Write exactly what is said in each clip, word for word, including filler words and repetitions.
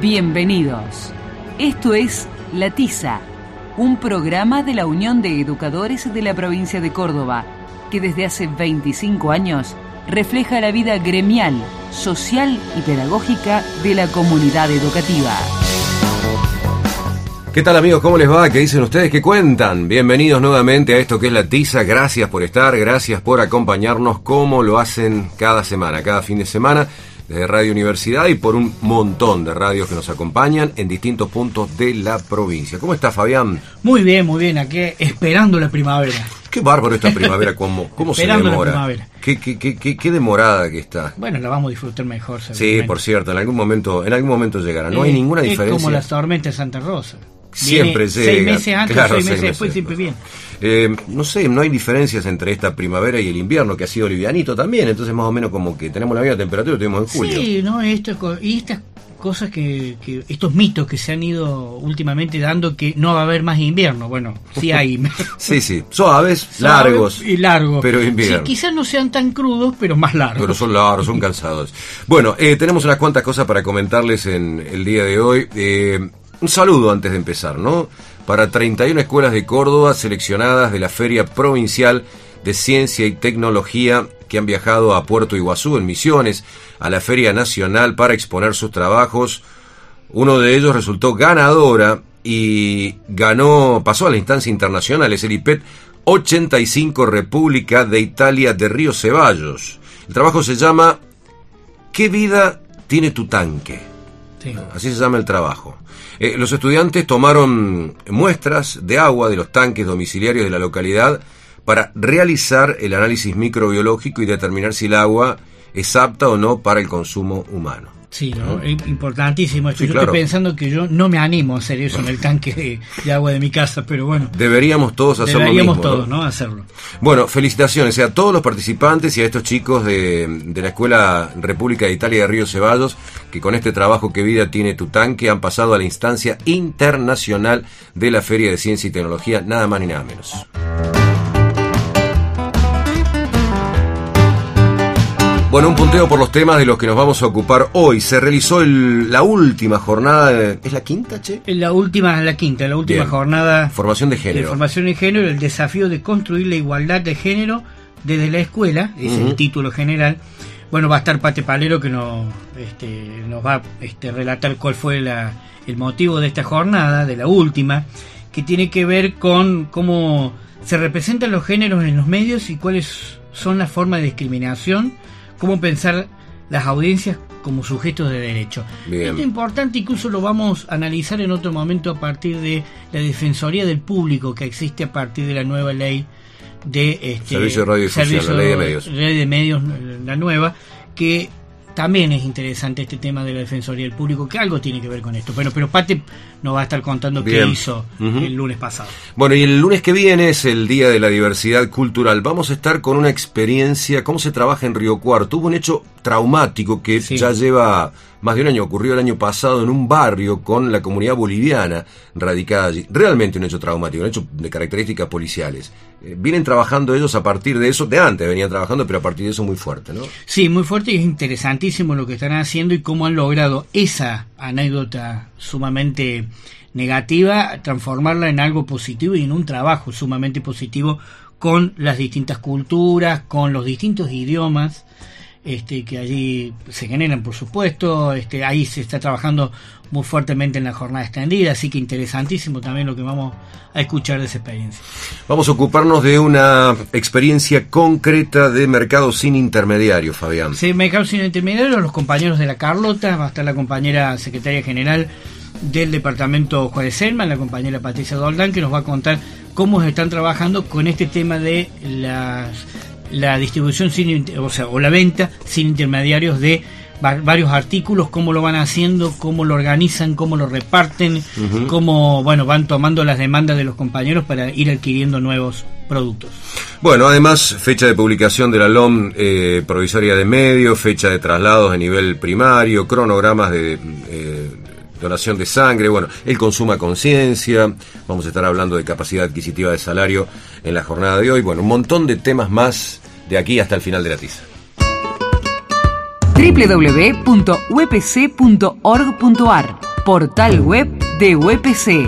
Bienvenidos. Esto es La Tiza, un programa de la Unión de Educadores de la provincia de Córdoba, que desde hace veinticinco años refleja la vida gremial, social y pedagógica de la comunidad educativa. ¿Qué tal, amigos? ¿Cómo les va? ¿Qué dicen ustedes? ¿Qué cuentan? Bienvenidos nuevamente a esto que es La Tiza. Gracias por estar, gracias por acompañarnos como lo hacen cada semana, cada fin de semana, desde Radio Universidad y por un montón de radios que nos acompañan en distintos puntos de la provincia. ¿Cómo está, Fabián? Muy bien, muy bien, aquí esperando la primavera. Qué bárbaro esta primavera, cómo, cómo se demora. Esperando la primavera. Qué, qué, qué, qué, qué demorada que está. Bueno, la vamos a disfrutar mejor, Sí, por cierto, en algún momento, en algún momento llegará. No eh, hay ninguna es diferencia. Es como las tormentas de Santa Rosa. Siempre Viene llega. Seis meses antes, claro, seis seis meses después, siempre bien. Eh, no sé, no hay diferencias entre esta primavera y el invierno, que ha sido livianito también, entonces más o menos como que tenemos la misma temperatura que tuvimos en julio. Sí, no, esto, y estas cosas que, que, estos mitos que se han ido últimamente dando, que no va a haber más invierno, bueno, sí hay. sí, sí, suaves, Suave largos. Y largos. Pero invierno. Sí, quizás no sean tan crudos, pero más largos. Pero son largos, son cansados. Bueno, eh, tenemos unas cuantas cosas para comentarles en el día de hoy. Eh, un saludo antes de empezar, ¿no? Para treinta y una escuelas de Córdoba seleccionadas de la Feria Provincial de Ciencia y Tecnología que han viajado a Puerto Iguazú, en Misiones, a la Feria Nacional para exponer sus trabajos. Uno de ellos resultó ganadora y ganó, pasó a la instancia internacional, es el I P E T ochenta y cinco República de Italia de Río Ceballos. El trabajo se llama ¿Qué vida tiene tu tanque? Sí. Así se llama el trabajo. Eh, los estudiantes tomaron muestras de agua de los tanques domiciliarios de la localidad para realizar el análisis microbiológico y determinar si el agua es apta o no para el consumo humano. Sí, ¿no? Es importantísimo esto. Sí, yo claro. Estoy pensando que yo no me animo a hacer eso en el tanque de, de agua de mi casa, pero bueno. Deberíamos todos hacer Deberíamos lo mismo. todos, ¿no? ¿no? Hacerlo. Bueno, felicitaciones a todos los participantes y a estos chicos de, de la Escuela República de Italia de Río Ceballos, que con este trabajo ¿Qué vida tiene tu tanque? Han pasado a la instancia internacional de la Feria de Ciencia y Tecnología, nada más ni nada menos. Bueno, un punteo por los temas de los que nos vamos a ocupar hoy. Se realizó el, la última jornada, de, ¿es la quinta, che? La última, la quinta, la última Bien. jornada. Formación de género. De formación de género, el desafío de construir la igualdad de género desde la escuela, es uh-huh. el título general. Bueno, va a estar Pate Palero que nos, este, nos va a este, relatar cuál fue la, el motivo de esta jornada, de la última, que tiene que ver con cómo se representan los géneros en los medios y cuáles son las formas de discriminación, cómo pensar las audiencias como sujetos de derecho. Bien. Esto es importante, incluso lo vamos a analizar en otro momento a partir de la Defensoría del Público que existe a partir de la nueva ley de este, Servicio de Radiodifusión, la ley de medios. Ley de medios, la nueva, que también es interesante este tema de la Defensoría del Público, que algo tiene que ver con esto. Bueno, pero Pate nos va a estar contando Bien. qué hizo uh-huh. el lunes pasado. Bueno, y el lunes que viene es el Día de la Diversidad Cultural. Vamos a estar con una experiencia, cómo se trabaja en Río Cuarto. Hubo un hecho traumático que sí. ya lleva más de un año, ocurrió el año pasado en un barrio con la comunidad boliviana radicada allí. Realmente un hecho traumático, un hecho de características policiales. Eh, vienen trabajando ellos a partir de eso, de antes venían trabajando, pero a partir de eso muy fuerte, ¿no? Sí, muy fuerte, y es interesantísimo lo que están haciendo y cómo han logrado esa anécdota sumamente negativa, transformarla en algo positivo y en un trabajo sumamente positivo con las distintas culturas, con los distintos idiomas este, que allí se generan, por supuesto. Este, ahí se está trabajando muy fuertemente en la jornada extendida, así que interesantísimo también lo que vamos a escuchar de esa experiencia. Vamos a ocuparnos de una experiencia concreta de mercado sin intermediarios, Fabián. Sí, mercado sin intermediarios, los compañeros de la Carlota, va a estar la compañera secretaria general del departamento Juárez Selman, la compañera Patricia Doldán, que nos va a contar cómo están trabajando con este tema de las, la distribución sin, o sea, o la venta sin intermediarios de varios artículos, cómo lo van haciendo, cómo lo organizan, cómo lo reparten, uh-huh. cómo bueno van tomando las demandas de los compañeros para ir adquiriendo nuevos productos. Bueno, además, fecha de publicación de la L O M eh, provisoria de medios, fecha de traslados a nivel primario, cronogramas de eh, donación de sangre, bueno, el consumo a conciencia, vamos a estar hablando de capacidad adquisitiva de salario en la jornada de hoy, bueno, un montón de temas más de aquí hasta el final de la tiza. doble u doble u doble u punto u e p c punto org punto a r Portal web de U E P C.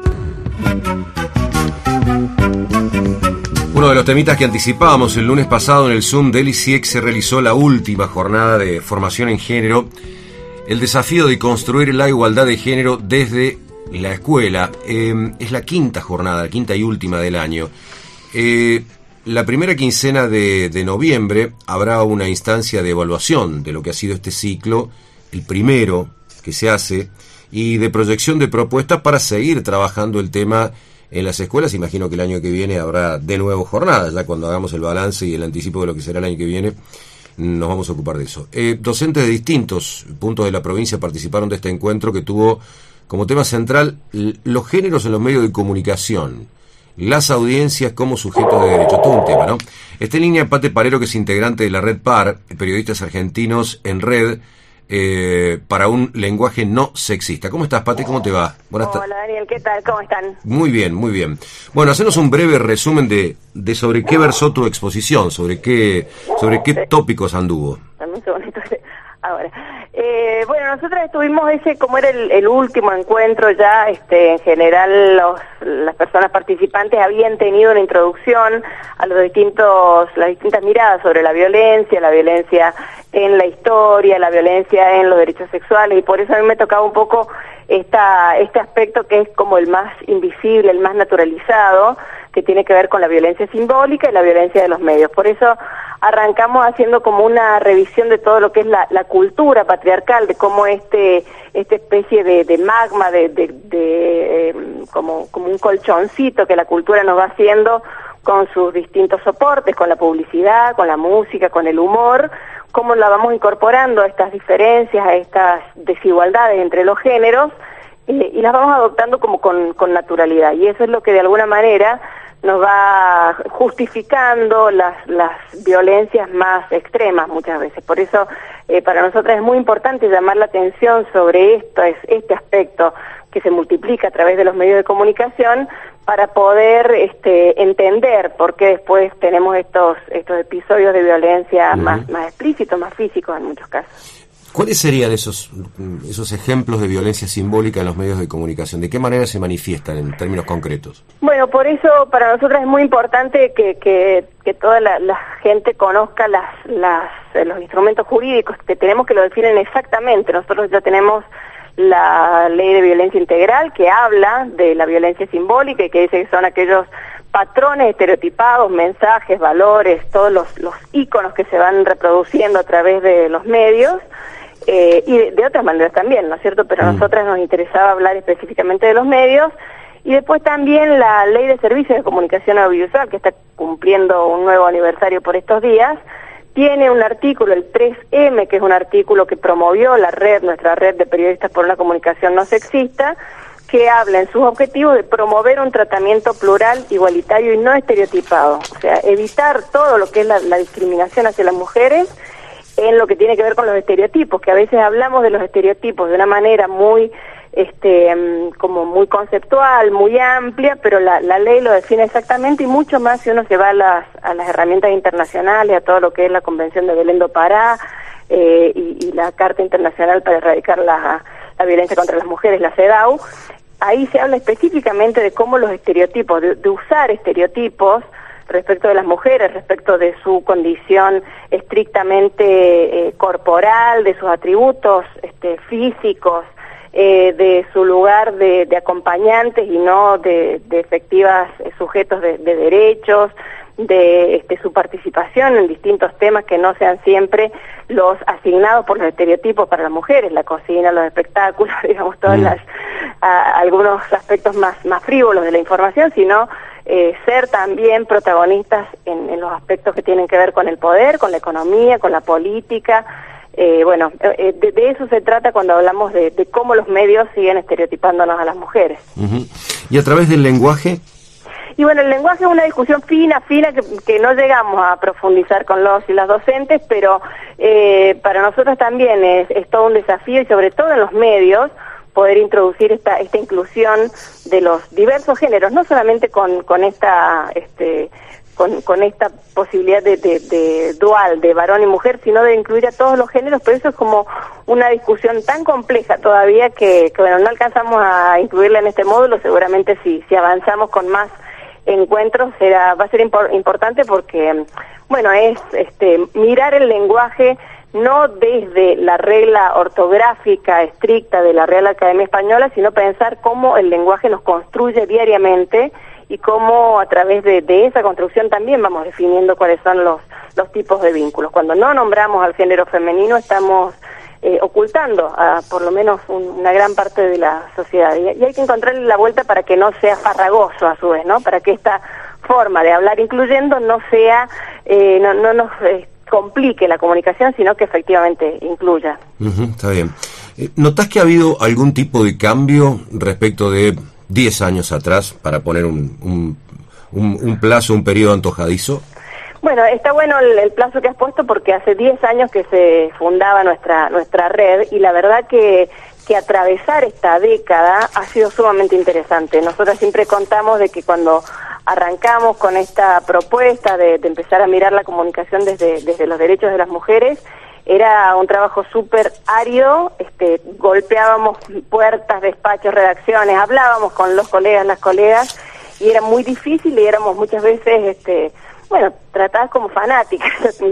Uno de los temitas que anticipábamos el lunes pasado en el Zoom del I C I E C se realizó la última jornada de formación en género, el desafío de construir la igualdad de género desde la escuela. Eh, es la quinta jornada, la quinta y última del año. Eh, la primera quincena de, de noviembre habrá una instancia de evaluación de lo que ha sido este ciclo, el primero que se hace, y de proyección de propuestas para seguir trabajando el tema en las escuelas. Imagino que el año que viene habrá de nuevo jornadas, ya cuando hagamos el balance y el anticipo de lo que será el año que viene, nos vamos a ocupar de eso. Eh, docentes de distintos puntos de la provincia participaron de este encuentro que tuvo como tema central los géneros en los medios de comunicación, las audiencias como sujetos de derecho, todo un tema, ¿no? Está en línea Pate Palero, que es integrante de la Red P A R, Periodistas Argentinos en Red, Eh, para un lenguaje no sexista. ¿Cómo estás, Pati? ¿Cómo te va? Buenas tardes. Hola, Daniel, ¿qué tal? ¿Cómo están? Muy bien, muy bien. Bueno, hacenos un breve resumen de, de sobre qué versó tu exposición, sobre qué sobre qué tópicos anduvo. Dame un segundito. Ahora, eh, bueno, nosotros estuvimos ese, como era el, el último encuentro ya, este, en general los, las personas participantes habían tenido una introducción a los distintos, las distintas miradas sobre la violencia, la violencia en la historia, la violencia en los derechos sexuales, y por eso a mí me tocaba un poco esta, este aspecto que es como el más invisible, el más naturalizado, que tiene que ver con la violencia simbólica y la violencia de los medios. Por eso arrancamos haciendo como una revisión de todo lo que es la, la cultura patriarcal, de cómo este esta especie de, de magma, de, de, de eh, como, como un colchoncito que la cultura nos va haciendo con sus distintos soportes, con la publicidad, con la música, con el humor, cómo la vamos incorporando a estas diferencias, a estas desigualdades entre los géneros, eh, y las vamos adoptando como con, con naturalidad. Y eso es lo que de alguna manera nos va justificando las, las violencias más extremas muchas veces. Por eso eh, para nosotras es muy importante llamar la atención sobre esto, es este aspecto que se multiplica a través de los medios de comunicación, para poder este, entender por qué después tenemos estos estos episodios de violencia uh-huh. más, más explícitos, más físicos en muchos casos. ¿Cuáles serían esos esos ejemplos de violencia simbólica en los medios de comunicación? ¿De qué manera se manifiestan en términos concretos? Bueno, por eso para nosotros es muy importante que, que, que toda la, la gente conozca las, las los instrumentos jurídicos que tenemos, que lo definen exactamente. Nosotros ya tenemos la Ley de Violencia Integral, que habla de la violencia simbólica y que dice que son aquellos patrones estereotipados, mensajes, valores, todos los, los íconos que se van reproduciendo a través de los medios, eh, y de, de otras maneras también, ¿no es cierto? Pero a mm. nosotras nos interesaba hablar específicamente de los medios. Y después también la Ley de Servicios de Comunicación Audiovisual, que está cumpliendo un nuevo aniversario por estos días, tiene un artículo, el tres eme, que es un artículo que promovió la red, nuestra red de periodistas por una comunicación no sexista, que habla en sus objetivos de promover un tratamiento plural, igualitario y no estereotipado. O sea, evitar todo lo que es la, la discriminación hacia las mujeres en lo que tiene que ver con los estereotipos, que a veces hablamos de los estereotipos de una manera muy este como muy conceptual, muy amplia, pero la, la ley lo define exactamente, y mucho más si uno se va a las, a las herramientas internacionales, a todo lo que es la Convención de Belén do Pará eh, y, y la Carta Internacional para Erradicar la, la Violencia contra las Mujeres, la CEDAW. Ahí se habla específicamente de cómo los estereotipos, de, de usar estereotipos respecto de las mujeres, respecto de su condición estrictamente eh, corporal, de sus atributos este, físicos, Eh, de su lugar de, de acompañantes y no de, de efectivas eh, sujetos de, de derechos, de este, su participación en distintos temas que no sean siempre los asignados por los estereotipos para las mujeres, la cocina, los espectáculos, digamos, todas las a, algunos aspectos más, más frívolos de la información, sino eh, ser también protagonistas en, en los aspectos que tienen que ver con el poder, con la economía, con la política. Eh, bueno, eh, de, de eso se trata cuando hablamos de, de cómo los medios siguen estereotipándonos a las mujeres. Uh-huh. ¿Y a través del lenguaje? Y bueno, el lenguaje es una discusión fina, fina, que, que no llegamos a profundizar con los y las docentes, pero eh, para nosotros también es, es todo un desafío, y sobre todo en los medios, poder introducir esta esta inclusión de los diversos géneros, no solamente con, con esta este con, con esta posibilidad de, de, de dual, de varón y mujer, sino de incluir a todos los géneros, pero eso es como una discusión tan compleja todavía que, que bueno, no alcanzamos a incluirla en este módulo. Seguramente si, si avanzamos con más encuentros será, va a ser impor, importante porque, bueno, es este mirar el lenguaje no desde la regla ortográfica estricta de la Real Academia Española, sino pensar cómo el lenguaje nos construye diariamente y cómo a través de, de esa construcción también vamos definiendo cuáles son los, los tipos de vínculos. Cuando no nombramos al género femenino estamos eh, ocultando a por lo menos un, una gran parte de la sociedad. Y, y hay que encontrarle la vuelta para que no sea farragoso a su vez, ¿no? Para que esta forma de hablar incluyendo no sea, eh, no, no nos eh, complique la comunicación, sino que efectivamente incluya. Uh-huh, está bien. Eh, ¿Notás que ha habido algún tipo de cambio respecto de diez años atrás, para poner un, un, un, un plazo, un periodo antojadizo? Bueno, está bueno el, el plazo que has puesto porque hace diez años que se fundaba nuestra nuestra red y la verdad que, que atravesar esta década ha sido sumamente interesante. Nosotros siempre contamos de que cuando arrancamos con esta propuesta de, de empezar a mirar la comunicación desde, desde los derechos de las mujeres, era un trabajo súper árido, este, golpeábamos puertas, despachos, redacciones, hablábamos con los colegas, las colegas, y era muy difícil y éramos muchas veces, este, bueno, tratadas como fanáticas.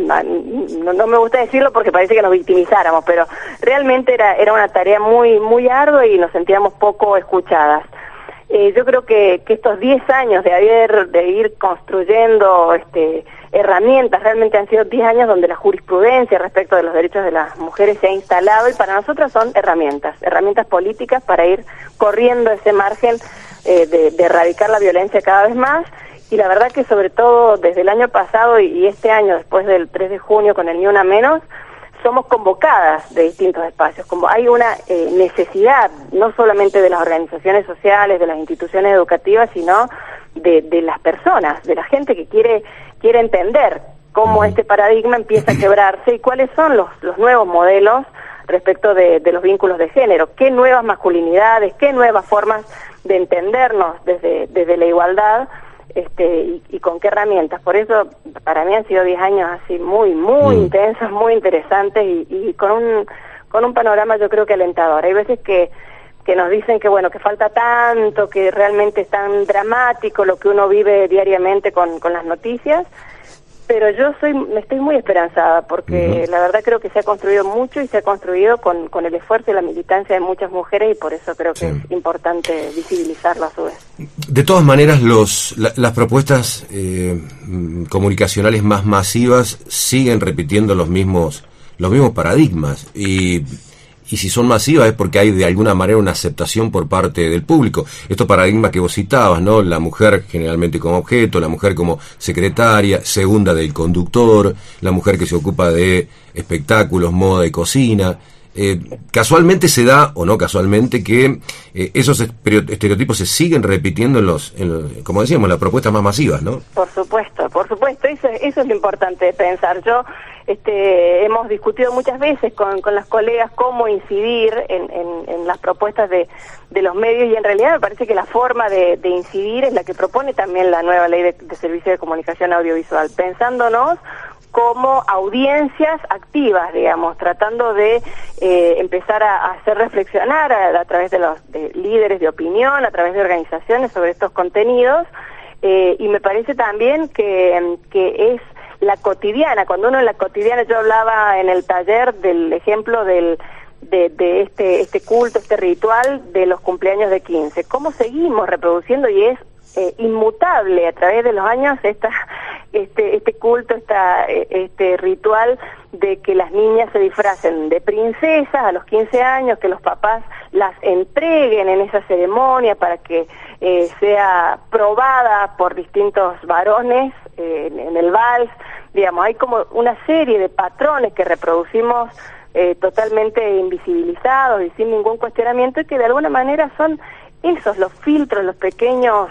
No, no me gusta decirlo porque parece que nos victimizáramos, pero realmente era, era una tarea muy, muy ardua y nos sentíamos poco escuchadas. Eh, yo creo que, que estos diez años de haber, de ir construyendo, este, herramientas, realmente han sido diez años donde la jurisprudencia respecto de los derechos de las mujeres se ha instalado y para nosotros son herramientas, herramientas políticas para ir corriendo ese margen eh, de, de erradicar la violencia cada vez más. Y la verdad que sobre todo desde el año pasado y, y este año, después del tres de junio con el Ni Una Menos, somos convocadas de distintos espacios, como hay una eh, necesidad, no solamente de las organizaciones sociales, de las instituciones educativas, sino de, de las personas, de la gente que quiere quiere entender cómo este paradigma empieza a quebrarse y cuáles son los, los nuevos modelos respecto de, de los vínculos de género, qué nuevas masculinidades, qué nuevas formas de entendernos desde, desde la igualdad, este y, y con qué herramientas. Por eso para mí han sido diez años así muy muy mm. intensos, muy interesantes y, y con un con un panorama yo creo que alentador. Hay veces que que nos dicen que bueno, que falta tanto, que realmente es tan dramático lo que uno vive diariamente con, con las noticias, pero yo soy me estoy muy esperanzada porque uh-huh. la verdad creo que se ha construido mucho y se ha construido con, con el esfuerzo y la militancia de muchas mujeres y por eso creo que sí. es importante visibilizarlo a su vez. De todas maneras, los la, las propuestas eh, comunicacionales más masivas siguen repitiendo los mismos los mismos paradigmas y y si son masivas es porque hay de alguna manera una aceptación por parte del público. Estos paradigmas que vos citabas, ¿no? La mujer generalmente como objeto, la mujer como secretaria, segunda del conductor, la mujer que se ocupa de espectáculos, moda y cocina. Eh, casualmente se da, o no casualmente, que eh, esos estereotipos se siguen repitiendo en los, en los, como decíamos, las propuestas más masivas, ¿no? Por supuesto, por supuesto, eso, eso es lo importante de pensar. Yo, este, hemos discutido muchas veces con, con las colegas cómo incidir en, en, en las propuestas de, de los medios y en realidad me parece que la forma de, de incidir es la que propone también la nueva ley de, de servicio de comunicación audiovisual, pensándonos como audiencias activas, digamos, tratando de eh, empezar a, a hacer reflexionar a, a través de los de líderes de opinión, a través de organizaciones sobre estos contenidos, eh, y me parece también que, que es la cotidiana, cuando uno en la cotidiana, yo hablaba en el taller del ejemplo del de, de este este culto, este ritual de los cumpleaños de quince, cómo seguimos reproduciendo y es eh, inmutable a través de los años esta este este culto, esta, este ritual de que las niñas se disfracen de princesas a los quince años, que los papás las entreguen en esa ceremonia para que eh, sea probada por distintos varones eh, en, en el vals. Digamos, hay como una serie de patrones que reproducimos eh, totalmente invisibilizados y sin ningún cuestionamiento y que de alguna manera son esos los filtros, los pequeños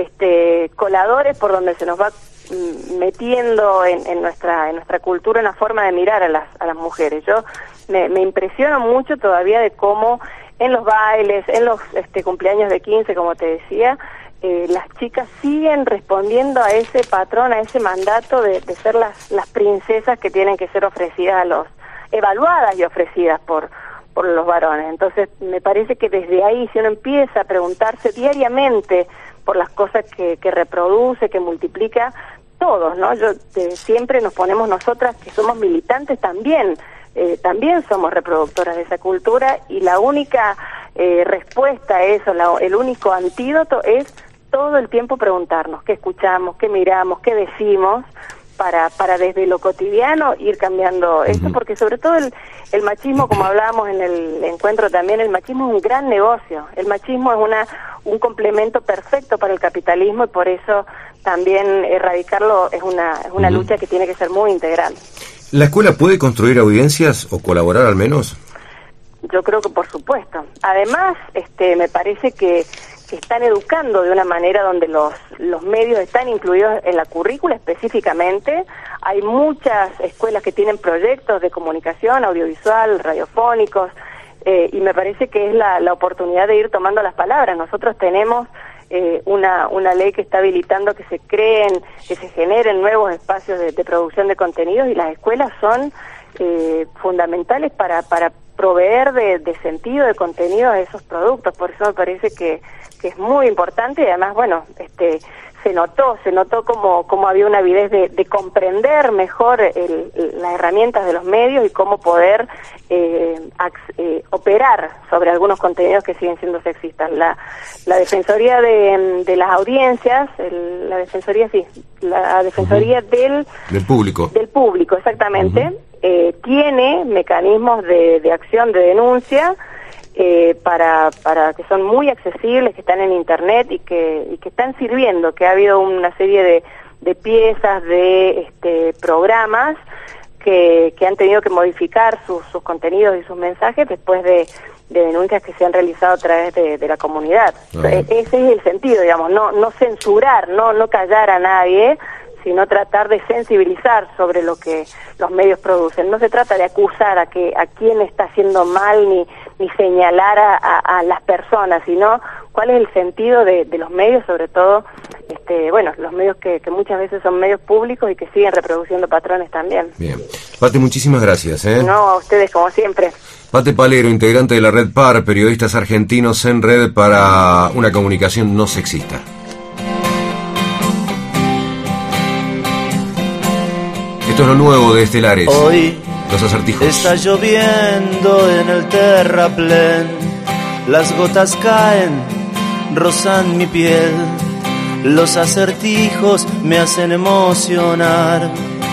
este coladores por donde se nos va metiendo en, en nuestra en nuestra cultura una forma de mirar a las a las mujeres. Yo me, me impresiono mucho todavía de cómo en los bailes, en los este cumpleaños de quince, como te decía, eh, las chicas siguen respondiendo a ese patrón, a ese mandato de, de ser las, las princesas que tienen que ser ofrecidas a los, evaluadas y ofrecidas por, por los varones. Entonces me parece que desde ahí, si uno empieza a preguntarse diariamente por las cosas que, que reproduce, que multiplica, todos, ¿no? Yo eh, siempre nos ponemos nosotras que somos militantes también, eh, también somos reproductoras de esa cultura, y la única eh, respuesta a eso, la, el único antídoto es todo el tiempo preguntarnos qué escuchamos, qué miramos, qué decimos, para para desde lo cotidiano ir cambiando esto, uh-huh. porque sobre todo el, el machismo, como hablábamos en el encuentro también, el machismo es un gran negocio, el machismo es una un complemento perfecto para el capitalismo, y por eso también erradicarlo es una es una uh-huh. lucha que tiene que ser muy integral. ¿La escuela puede construir audiencias o colaborar al menos? Yo creo que por supuesto. Además, este me parece que que están educando de una manera donde los los medios están incluidos en la currícula específicamente. Hay muchas escuelas que tienen proyectos de comunicación audiovisual, radiofónicos, eh, y me parece que es la, la oportunidad de ir tomando las palabras. Nosotros tenemos eh, una una ley que está habilitando que se creen, que se generen nuevos espacios de, de producción de contenidos, y las escuelas son eh, fundamentales para para proveer de, de sentido, de contenido a esos productos. Por eso me parece que, que es muy importante, y además, bueno, este se notó, se notó como, como había una avidez de, de comprender mejor el, el, las herramientas de los medios y cómo poder eh, ax, eh, operar sobre algunos contenidos que siguen siendo sexistas. La, la Defensoría de, de las Audiencias, el, la Defensoría, sí, la Defensoría uh-huh. del... Del público. Del público, exactamente. Uh-huh. Eh, tiene mecanismos de, de acción, de denuncia, eh, para para que son muy accesibles, que están en internet y que y que están sirviendo, que ha habido una serie de, de piezas, de este programas que, que han tenido que modificar sus, sus contenidos y sus mensajes después de, de denuncias que se han realizado a través de, de la comunidad. Uh-huh. Ese es el sentido, digamos, no no censurar, no no callar a nadie, sino tratar de sensibilizar sobre lo que los medios producen. No se trata de acusar a que a quién está haciendo mal, ni ni señalar a, a, a las personas, sino cuál es el sentido de, de los medios, sobre todo, este, bueno, los medios que, que muchas veces son medios públicos y que siguen reproduciendo patrones también. Bien. Pate, muchísimas gracias. ¿eh? No, a ustedes, como siempre. Pate Palero, integrante de la Red P A R, Periodistas Argentinos en Red para una comunicación no sexista. Esto es lo nuevo de Estelares. Hoy los acertijos. Está lloviendo en el terraplén, las gotas caen, rozan mi piel, los acertijos me hacen emocionar.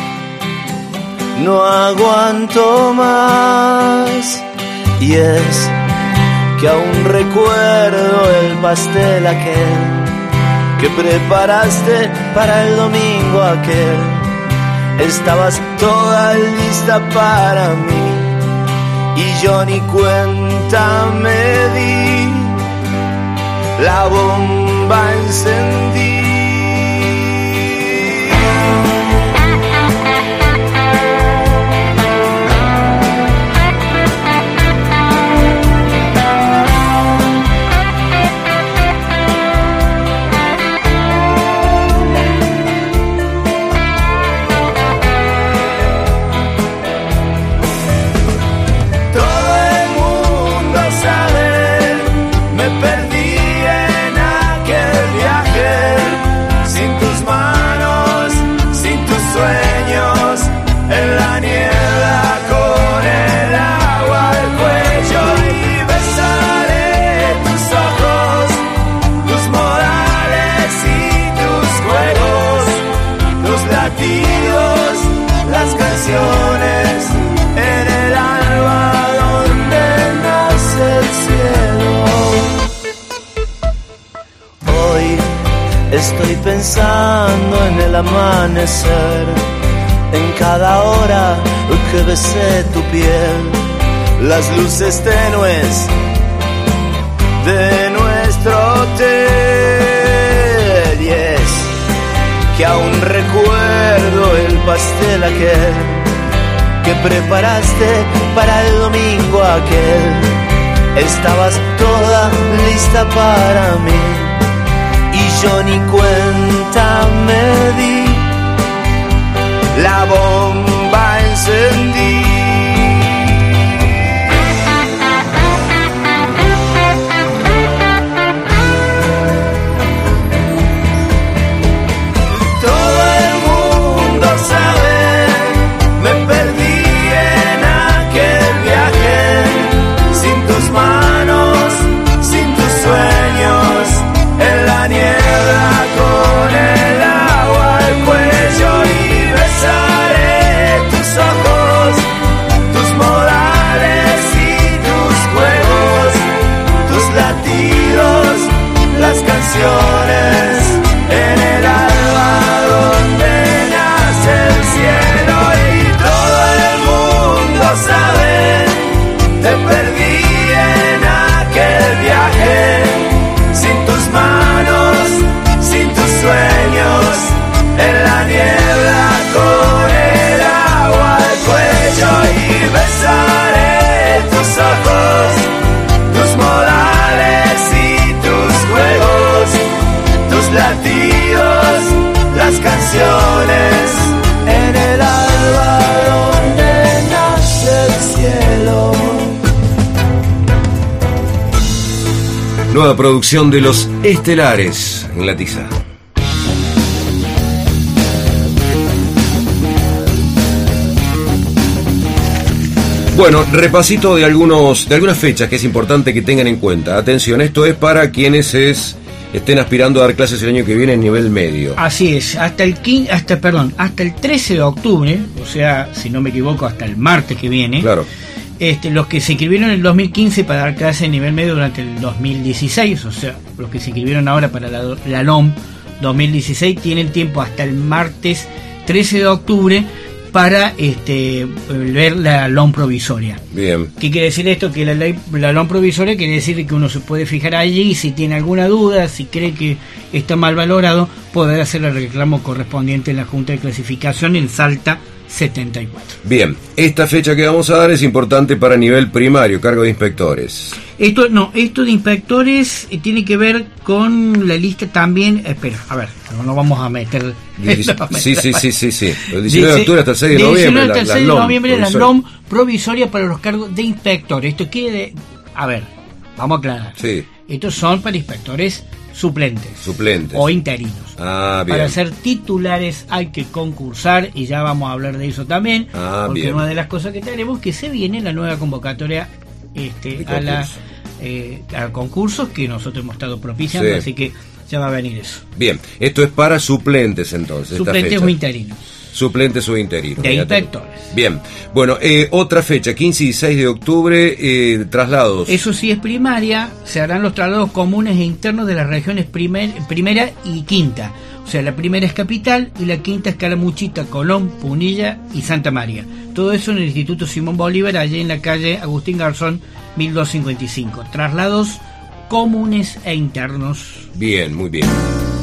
No aguanto más, y es que aún recuerdo el pastel aquel que preparaste para el domingo aquel. Estabas toda lista para mí y yo ni cuenta me di. La bomba encendí. En el alba donde nace el cielo. Hoy estoy pensando en el amanecer, en cada hora que besé tu piel, las luces tenues de nuestro hotel. Y es que aún recuerdo el pastel aquel que preparaste para el domingo aquel. Estabas toda lista para mí y yo ni cuenta me di, la bomba encendí. En el alba donde nace el cielo y todo el mundo sabe, te perdí en aquel viaje, sin tus manos, sin tus sueños, en la niebla con el agua al cuello y besaré tus ojos, tus modales y tus juegos, tus latidos, las canciones, en el alba donde nace el cielo. Nueva producción de Los Estelares en La Tiza. Bueno, repasito de algunos de algunas fechas que es importante que tengan en cuenta. Atención, esto es para quienes es, estén aspirando a dar clases el año que viene en nivel medio. Así es, hasta el quince, hasta perdón, hasta el trece de octubre, o sea, si no me equivoco, hasta el martes que viene. Claro. Este, los que se inscribieron en el dos mil quince para dar clases en nivel medio durante el dos mil dieciséis, o sea, los que se inscribieron ahora para la, la L O M dos mil dieciséis tienen tiempo hasta el martes trece de octubre para este ver la L O M provisoria. Bien. ¿Qué quiere decir esto? Que la, ley, la L O M provisoria quiere decir que uno se puede fijar allí y si tiene alguna duda, si cree que está mal valorado, poder hacer el reclamo correspondiente en la Junta de Clasificación en Salta setenta y cuatro. Bien, esta fecha que vamos a dar es importante para nivel primario, cargo de inspectores. Esto no, esto de inspectores eh, tiene que ver con la lista también. Espera, a ver, no nos vamos a meter. Sí, sí, sí, sí, sí. El diecinueve de octubre hasta el seis de noviembre. hasta el la, seis la de noviembre la L L O M provisoria para los cargos de inspectores. Esto quiere, de, a ver, vamos a aclarar. Sí. Estos son para inspectores suplentes. Suplentes. O interinos. Ah, bien. Para ser titulares hay que concursar y ya vamos a hablar de eso también. Ah, porque bien. una de las cosas que tenemos que se viene la nueva convocatoria este, a la eh, a concursos que nosotros hemos estado propiciando, Sí. así que ya va a venir eso. Bien, esto es para suplentes entonces. Suplentes esta fecha. o interinos. Suplentes o interinos. De Ya inspectores. tengo. Bien, bueno, eh, otra fecha, quince y dieciséis de octubre, eh, traslados. Eso sí es primaria, se harán los traslados comunes e internos de las regiones primer, primera y quinta. O sea, la primera es Capital y la quinta es Calamuchita, Colón, Punilla y Santa María. Todo eso en el Instituto Simón Bolívar, allí en la calle Agustín Garzón, mil doscientos cincuenta y cinco. Traslados comunes e internos. Bien, muy bien.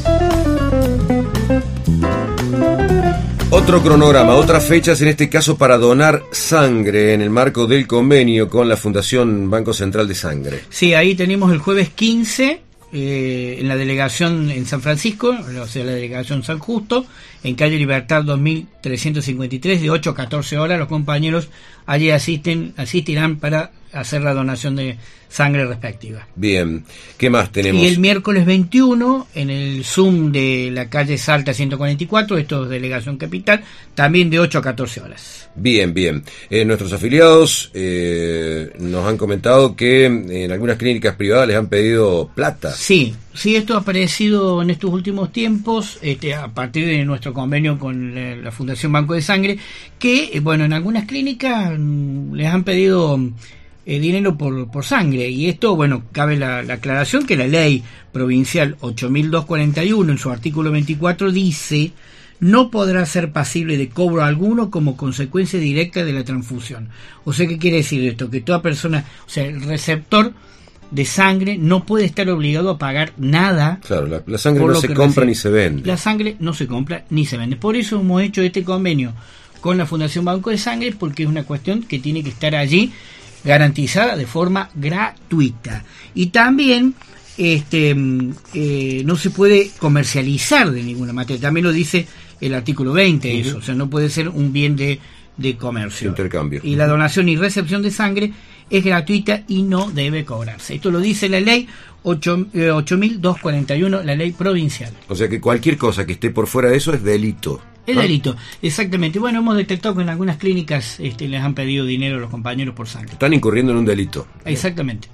Otro cronograma, otras fechas, en este caso para donar sangre en el marco del convenio con la Fundación Banco Central de Sangre. Sí, ahí tenemos el jueves quince eh, en la delegación en San Francisco, o sea, la delegación San Justo, en calle Libertad dos mil trescientos cincuenta y tres, de ocho a catorce horas. Los compañeros allí asisten, asistirán para hacer la donación de sangre respectiva. Bien, ¿qué más tenemos? Y el miércoles veintiuno, en el Zoom de la calle Salta ciento cuarenta y cuatro, esto es Delegación Capital, también de ocho a catorce horas. Bien, bien. Eh, nuestros afiliados eh, nos han comentado que en algunas clínicas privadas les han pedido plata. Sí, sí, esto ha aparecido en estos últimos tiempos, este, a partir de nuestro convenio con la, la Fundación Banco de Sangre, que, eh, bueno, en algunas clínicas mm, les han pedido eh, dinero por, por sangre, y esto, bueno, cabe la, la aclaración que la ley provincial ocho mil doscientos cuarenta y uno en su artículo veinticuatro dice: no podrá ser pasible de cobro alguno como consecuencia directa de la transfusión. O sea, ¿qué quiere decir esto? Que toda persona, o sea, el receptor de sangre no puede estar obligado a pagar nada. Claro, la, la sangre no se compra recibe. Ni se vende. La sangre no se compra ni se vende. Por eso hemos hecho este convenio con la Fundación Banco de Sangre, porque es una cuestión que tiene que estar allí garantizada de forma gratuita. Y también este, eh, no se puede comercializar de ninguna manera. También lo dice el artículo veinte, uh-huh. eso, o sea, no puede ser un bien de, de comercio. Intercambio. Y la donación y recepción de sangre es gratuita y no debe cobrarse. Esto lo dice la ley ocho mil doscientos cuarenta y uno, la ley provincial. O sea que cualquier cosa que esté por fuera de eso es delito. Es ¿no? delito, exactamente. Bueno, hemos detectado que en algunas clínicas este, les han pedido dinero a los compañeros por sangre. Están incurriendo en un delito. Exactamente.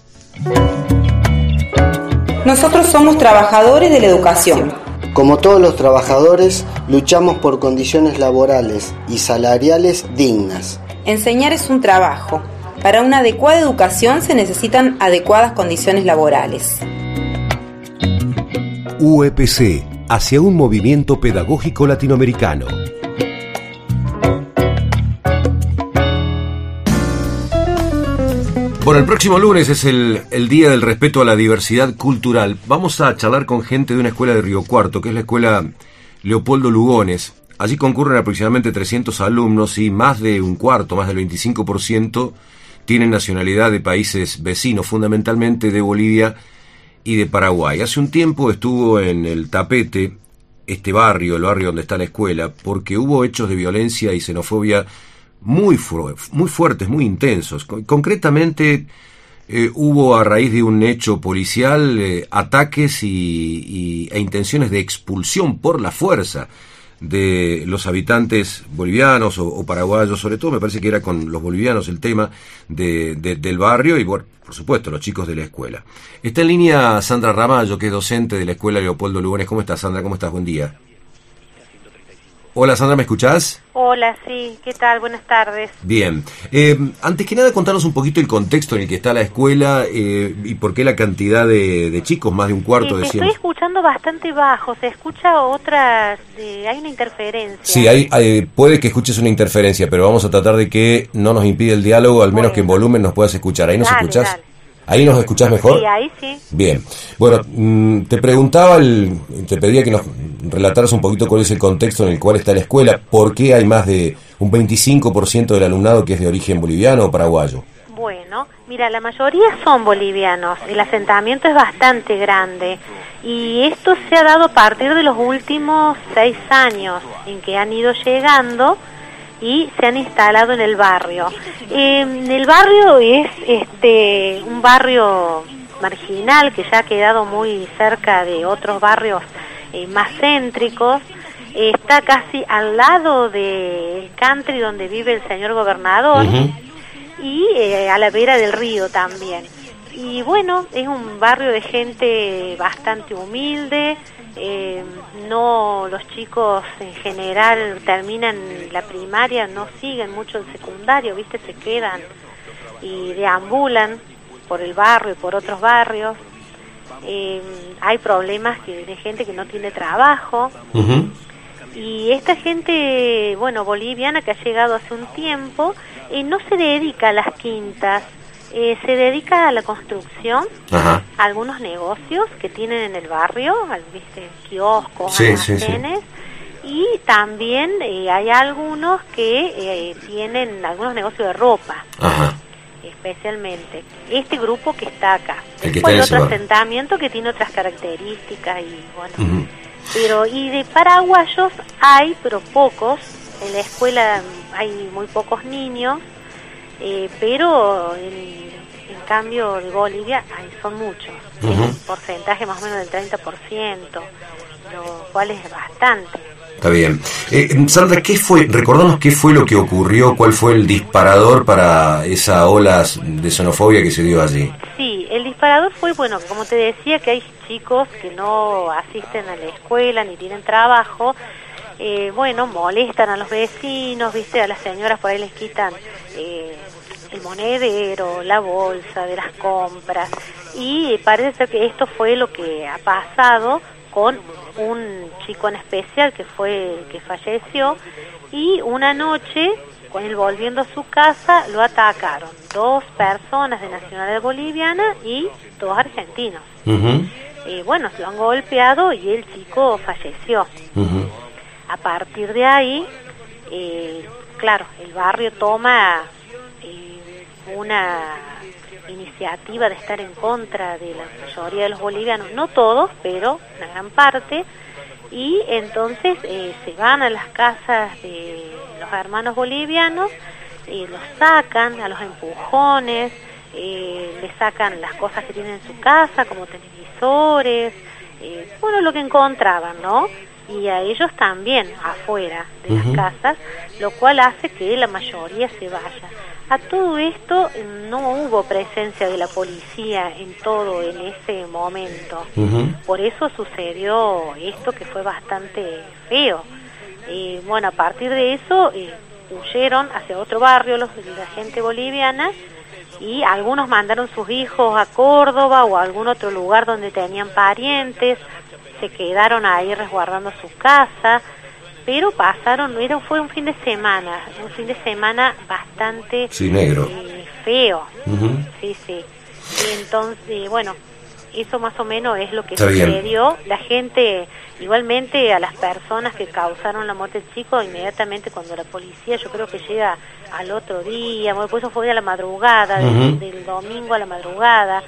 Nosotros somos trabajadores de la educación. Como todos los trabajadores, luchamos por condiciones laborales y salariales dignas. Enseñar es un trabajo. Para una adecuada educación se necesitan adecuadas condiciones laborales. U E P C, hacia un movimiento pedagógico latinoamericano. Bueno, el próximo lunes es el, el Día del Respeto a la Diversidad Cultural. Vamos a charlar con gente de una escuela de Río Cuarto, que es la escuela Leopoldo Lugones. Allí concurren aproximadamente trescientos alumnos y más de un cuarto, más del veinticinco por ciento, tienen nacionalidad de países vecinos, fundamentalmente de Bolivia y de Paraguay. Hace un tiempo estuvo en el tapete este barrio, el barrio donde está la escuela, porque hubo hechos de violencia y xenofobia muy, fu- muy fuertes, muy intensos. Con- concretamente, eh, hubo a raíz de un hecho policial eh, ataques y, y, e intenciones de expulsión por la fuerza de los habitantes bolivianos o, o paraguayos, sobre todo me parece que era con los bolivianos el tema de, de, del barrio y, bueno, por supuesto, los chicos de la escuela. Está en línea Sandra Ramallo, que es docente de la escuela Leopoldo Lugones. ¿Cómo estás, Sandra? ¿Cómo estás? Buen día. Hola, Sandra, ¿me escuchás? Hola, sí, ¿qué tal? Buenas tardes. Bien. Eh, antes que nada, contanos un poquito el contexto en el que está la escuela eh, y por qué la cantidad de, de chicos, más de un cuarto, Sí, te decíamos. estoy escuchando bastante bajo, se escucha otras, eh, hay una interferencia. Sí, hay, hay, puede que escuches una interferencia, pero vamos a tratar de que no nos impide el diálogo, al menos Bueno. que en volumen nos puedas escuchar. ¿Ahí nos Dale, escuchás? dale. ¿Ahí nos escuchás mejor? Sí, ahí sí. Bien. Bueno, mmm, te preguntaba, el, te pedía que nos relataras un poquito cuál es el contexto en el cual está la escuela, por qué hay más de un veinticinco por ciento del alumnado que es de origen boliviano o paraguayo. Bueno, mira, la mayoría son bolivianos, el asentamiento es bastante grande y esto se ha dado a partir de los últimos seis años en que han ido llegando y se han instalado en el barrio. Eh, el barrio es este un barrio marginal que ya ha quedado muy cerca de otros barrios eh, más céntricos. Eh, está casi al lado del country donde vive el señor gobernador. Uh-huh. Y eh, a la vera del río también. Y bueno, es un barrio de gente bastante humilde. Eh, no, los chicos en general terminan la primaria, no siguen mucho el secundario, viste, se quedan y deambulan por el barrio y por otros barrios. Eh, hay problemas que, de gente que no tiene trabajo. Uh-huh. Y esta gente, bueno, boliviana que ha llegado hace un tiempo, eh, no se dedica a las quintas. Eh, se dedica a la construcción, Ajá. a algunos negocios que tienen en el barrio, al, ¿viste? Kioscos, sí, almacenes, sí, sí. Y también eh, hay algunos que eh, tienen algunos negocios de ropa, Ajá. especialmente. Este grupo que está acá. El Después hay otro bar. asentamiento que tiene otras características y bueno, uh-huh. pero y de paraguayos hay, pero pocos. En la escuela hay muy pocos niños. Eh, pero en, en cambio de Bolivia hay, son muchos, uh-huh. Un porcentaje más o menos del treinta por ciento, lo cual es bastante. Está bien. Eh, Sandra, ¿qué fue? Recordanos qué fue lo que ocurrió, cuál fue el disparador para esa ola de xenofobia que se dio allí. Sí, el disparador fue, bueno, como te decía, que hay chicos que no asisten a la escuela ni tienen trabajo. Eh, bueno, molestan a los vecinos, viste, a las señoras por ahí les quitan eh, el monedero, la bolsa de las compras, y parece ser que esto fue lo que ha pasado con un chico en especial que fue el que falleció, y una noche, con él volviendo a su casa, lo atacaron dos personas de nacionalidad boliviana y dos argentinos. Uh-huh. Eh, bueno, se lo han golpeado y el chico falleció. Uh-huh. A partir de ahí, eh, claro, el barrio toma eh, una inici- iniciativa de estar en contra de la mayoría de los bolivianos, no todos, pero una gran parte, y entonces eh, se van a las casas de los hermanos bolivianos, eh, los sacan a los empujones, eh, le sacan las cosas que tienen en su casa, como televisores, eh, bueno, lo que encontraban, ¿no? Y a ellos también afuera de uh-huh. las casas, lo cual hace que la mayoría se vaya. A todo esto no hubo presencia de la policía en todo en ese momento. Uh-huh. Por eso sucedió esto que fue bastante feo. Eh, bueno, a partir de eso eh, huyeron hacia otro barrio los, la gente boliviana, y algunos mandaron sus hijos a Córdoba o a algún otro lugar donde tenían parientes, se quedaron ahí resguardando su casa, pero pasaron, era, fue un fin de semana, un fin de semana bastante sí, negro. Eh, feo, uh-huh. sí, sí, y entonces, bueno, eso más o menos es lo que Está sucedió. Bien. La gente, igualmente a las personas que causaron la muerte del chico, inmediatamente cuando la policía, yo creo que llega al otro día, bueno, pues eso fue a la madrugada, uh-huh. del, del domingo a la madrugada,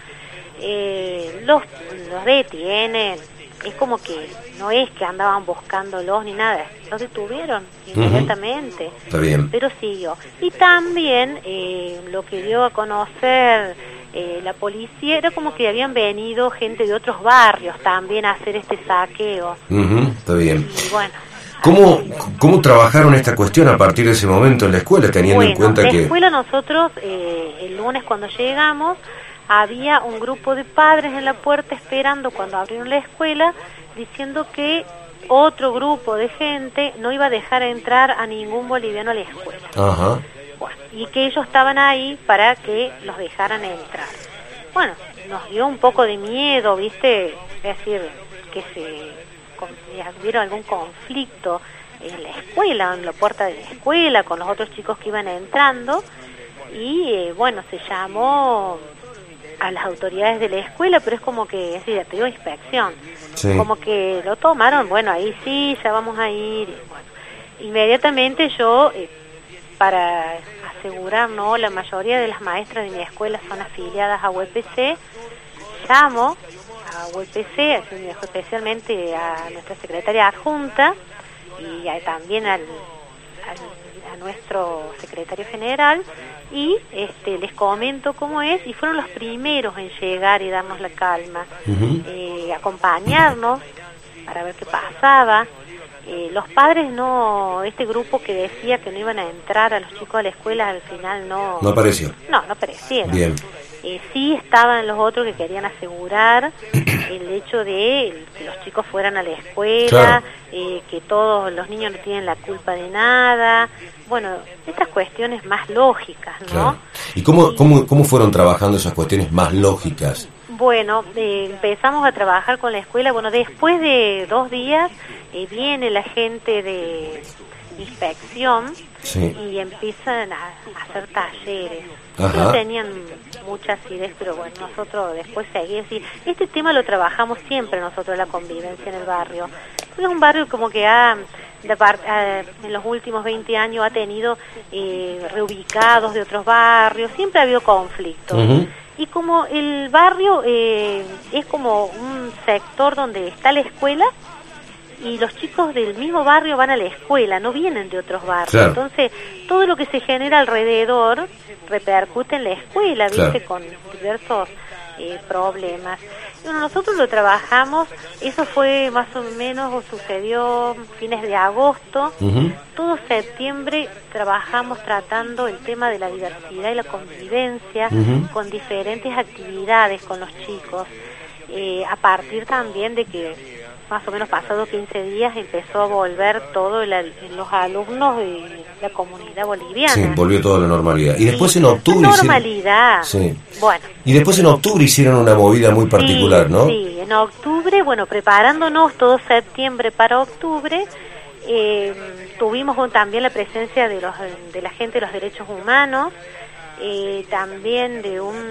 eh, los, los detienen. Es como que no es que andaban buscándolos ni nada, los detuvieron inmediatamente. Uh-huh. Está bien. Pero siguió. Y también eh, lo que dio a conocer eh, la policía era como que habían venido gente de otros barrios también a hacer este saqueo. Uh-huh. Está bien. Y bueno. ¿Cómo, ¿Cómo trabajaron esta cuestión a partir de ese momento en la escuela, teniendo bueno, en cuenta la que... la escuela nosotros, eh, el lunes cuando llegamos, había un grupo de padres en la puerta esperando cuando abrieron la escuela, diciendo que otro grupo de gente no iba a dejar entrar a ningún boliviano a la escuela. Ajá. Bueno, y que ellos estaban ahí para que los dejaran entrar. Bueno, nos dio un poco de miedo, ¿viste? Es decir, que se hubiera algún conflicto en la escuela, en la puerta de la escuela, con los otros chicos que iban entrando, y eh, bueno, se llamó a las autoridades de la escuela, pero es como que, es decir, pidió inspección, sí. Como que lo tomaron, bueno, ahí sí, ya vamos a ir, y bueno, inmediatamente yo, eh, para asegurar, ¿no?, la mayoría de las maestras de mi escuela son afiliadas a U E P C, llamo a U E P C, especialmente a nuestra secretaria adjunta, y a, también al, al, a nuestro secretario general, y este, les comento cómo es, y fueron los primeros en llegar y darnos la calma, uh-huh. eh, acompañarnos para ver qué pasaba. Eh, los padres no, este grupo que decía que no iban a entrar a los chicos a la escuela, al final no... No apareció. No, no aparecieron. Bien. Eh, sí estaban los otros que querían asegurar el hecho de que los chicos fueran a la escuela, claro. eh, que todos los niños no tienen la culpa de nada, bueno, estas cuestiones más lógicas, ¿no? Claro. ¿Y cómo, cómo, cómo fueron trabajando esas cuestiones más lógicas? Bueno, eh, empezamos a trabajar con la escuela, bueno, después de dos días eh, viene la gente de inspección, sí. Y empiezan a, a hacer talleres. No tenían mucha acidez, pero bueno, nosotros después seguimos. Y este tema lo trabajamos siempre nosotros, la convivencia en el barrio. Es un barrio como que ha, de par, eh, en los últimos veinte años ha tenido eh, reubicados de otros barrios, siempre ha habido conflictos. Uh-huh. Y como el barrio eh, es como un sector donde está la escuela, y los chicos del mismo barrio van a la escuela, no vienen de otros barrios. Claro. Entonces, todo lo que se genera alrededor repercute en la escuela, ¿viste? Claro. Con diversos eh, problemas. Bueno, nosotros lo trabajamos, eso fue más o menos, o sucedió fines de agosto. Uh-huh. Todo septiembre trabajamos tratando el tema de la diversidad y la convivencia, uh-huh. con diferentes actividades con los chicos. Eh, a partir también de que más o menos pasados quince días empezó a volver todo el, los alumnos de la comunidad boliviana. Sí, volvió toda la normalidad. Y después sí, en octubre... Normalidad. Hicieron... Sí. Bueno. Y después en octubre hicieron una movida muy particular, sí, ¿no? Sí, en octubre, bueno, preparándonos todo septiembre para octubre, eh, tuvimos un, también la presencia de, los, de la gente de los derechos humanos, eh, también de un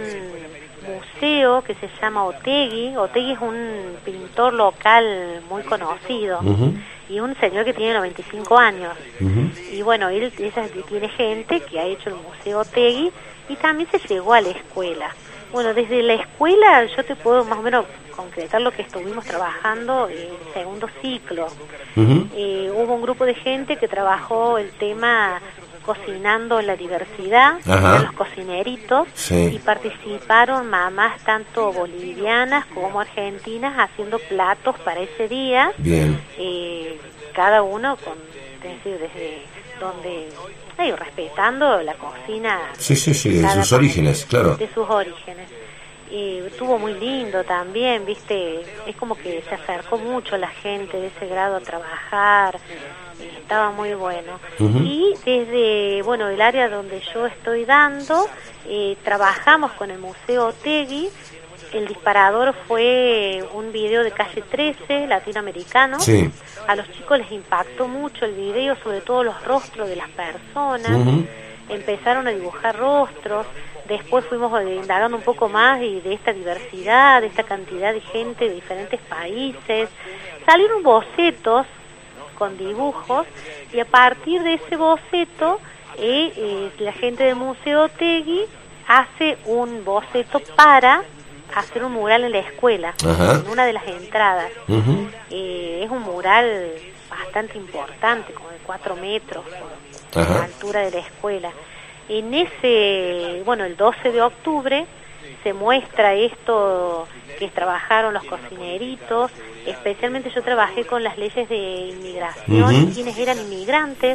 museo que se llama Otegui. Otegui es un pintor local muy conocido, uh-huh. y un señor que tiene noventa y cinco años, uh-huh. y bueno, él esa, tiene gente que ha hecho el museo Otegui, y también se llegó a la escuela. Bueno, desde la escuela yo te puedo más o menos concretar lo que estuvimos trabajando en el segundo ciclo. Uh-huh. Eh, hubo un grupo de gente que trabajó el tema cocinando en la diversidad, eran los cocineritos, sí. Y participaron mamás tanto bolivianas como argentinas haciendo platos para ese día. Bien. Eh, cada uno con, es decir, desde donde, eh, respetando la cocina. Sí, sí, sí, de sus orígenes, claro. De sus orígenes. Eh, estuvo muy lindo también, viste, es como que se acercó mucho la gente de ese grado a trabajar, eh, estaba muy bueno. Uh-huh. Y desde, bueno, el área donde yo estoy dando, eh, trabajamos con el Museo Otegui. El disparador fue un video de Calle trece, latinoamericano. Sí. A los chicos les impactó mucho el video, sobre todo los rostros de las personas. Uh-huh. Empezaron a dibujar rostros. Después fuimos indagando un poco más y de esta diversidad, de esta cantidad de gente de diferentes países. Salieron bocetos con dibujos y a partir de ese boceto eh, eh, la gente del Museo Otegui hace un boceto para hacer un mural en la escuela, Ajá. en una de las entradas. Uh-huh. Eh, es un mural bastante importante, como de cuatro metros, por la altura de la escuela. En ese, bueno, el doce de octubre se muestra esto que trabajaron los cocineritos, especialmente yo trabajé con las leyes de inmigración, uh-huh. quienes eran inmigrantes,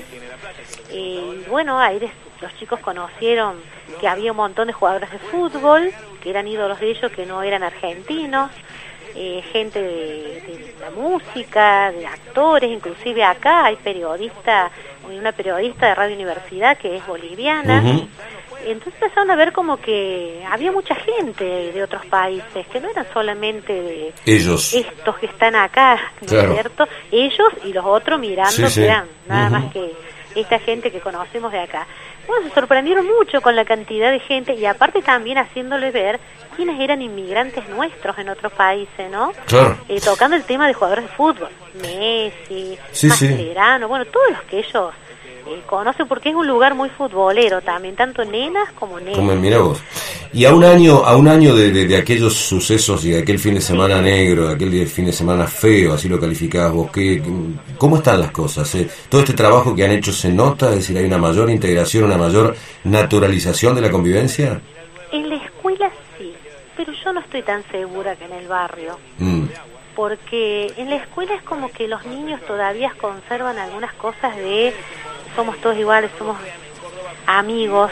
eh, y bueno, ahí los chicos conocieron que había un montón de jugadores de fútbol, que eran ídolos de ellos, que no eran argentinos, eh, gente de, de la música, de actores, inclusive acá hay periodistas, una periodista de Radio Universidad que es boliviana. Uh-huh. Entonces empezaron a ver como que había mucha gente de otros países, que no eran solamente de ellos, estos que están acá, ¿no claro. es cierto? Ellos y los otros mirando, sí, sí. que eran nada uh-huh. más que esta gente que conocemos de acá. Bueno, se sorprendieron mucho con la cantidad de gente y aparte también haciéndole ver quiénes eran inmigrantes nuestros en otros países, ¿no? Claro. Eh, tocando el tema de jugadores de fútbol, Messi, sí, Mascherano, sí. bueno, todos los que ellos eh, conocen porque es un lugar muy futbolero también, tanto nenas como nenas. Como mira vos. Y a un año, a un año de, de, de aquellos sucesos y de aquel fin de semana sí. negro, de aquel fin de semana feo, así lo calificabas vos, ¿qué, ¿cómo están las cosas? Eh? ¿Todo este trabajo que han hecho se nota? Es decir, ¿hay una mayor integración, una mayor naturalización de la convivencia? En la escuela sí, pero yo no estoy tan segura que en el barrio. Mm. Porque en la escuela es como que los niños todavía conservan algunas cosas de somos todos iguales, somos amigos,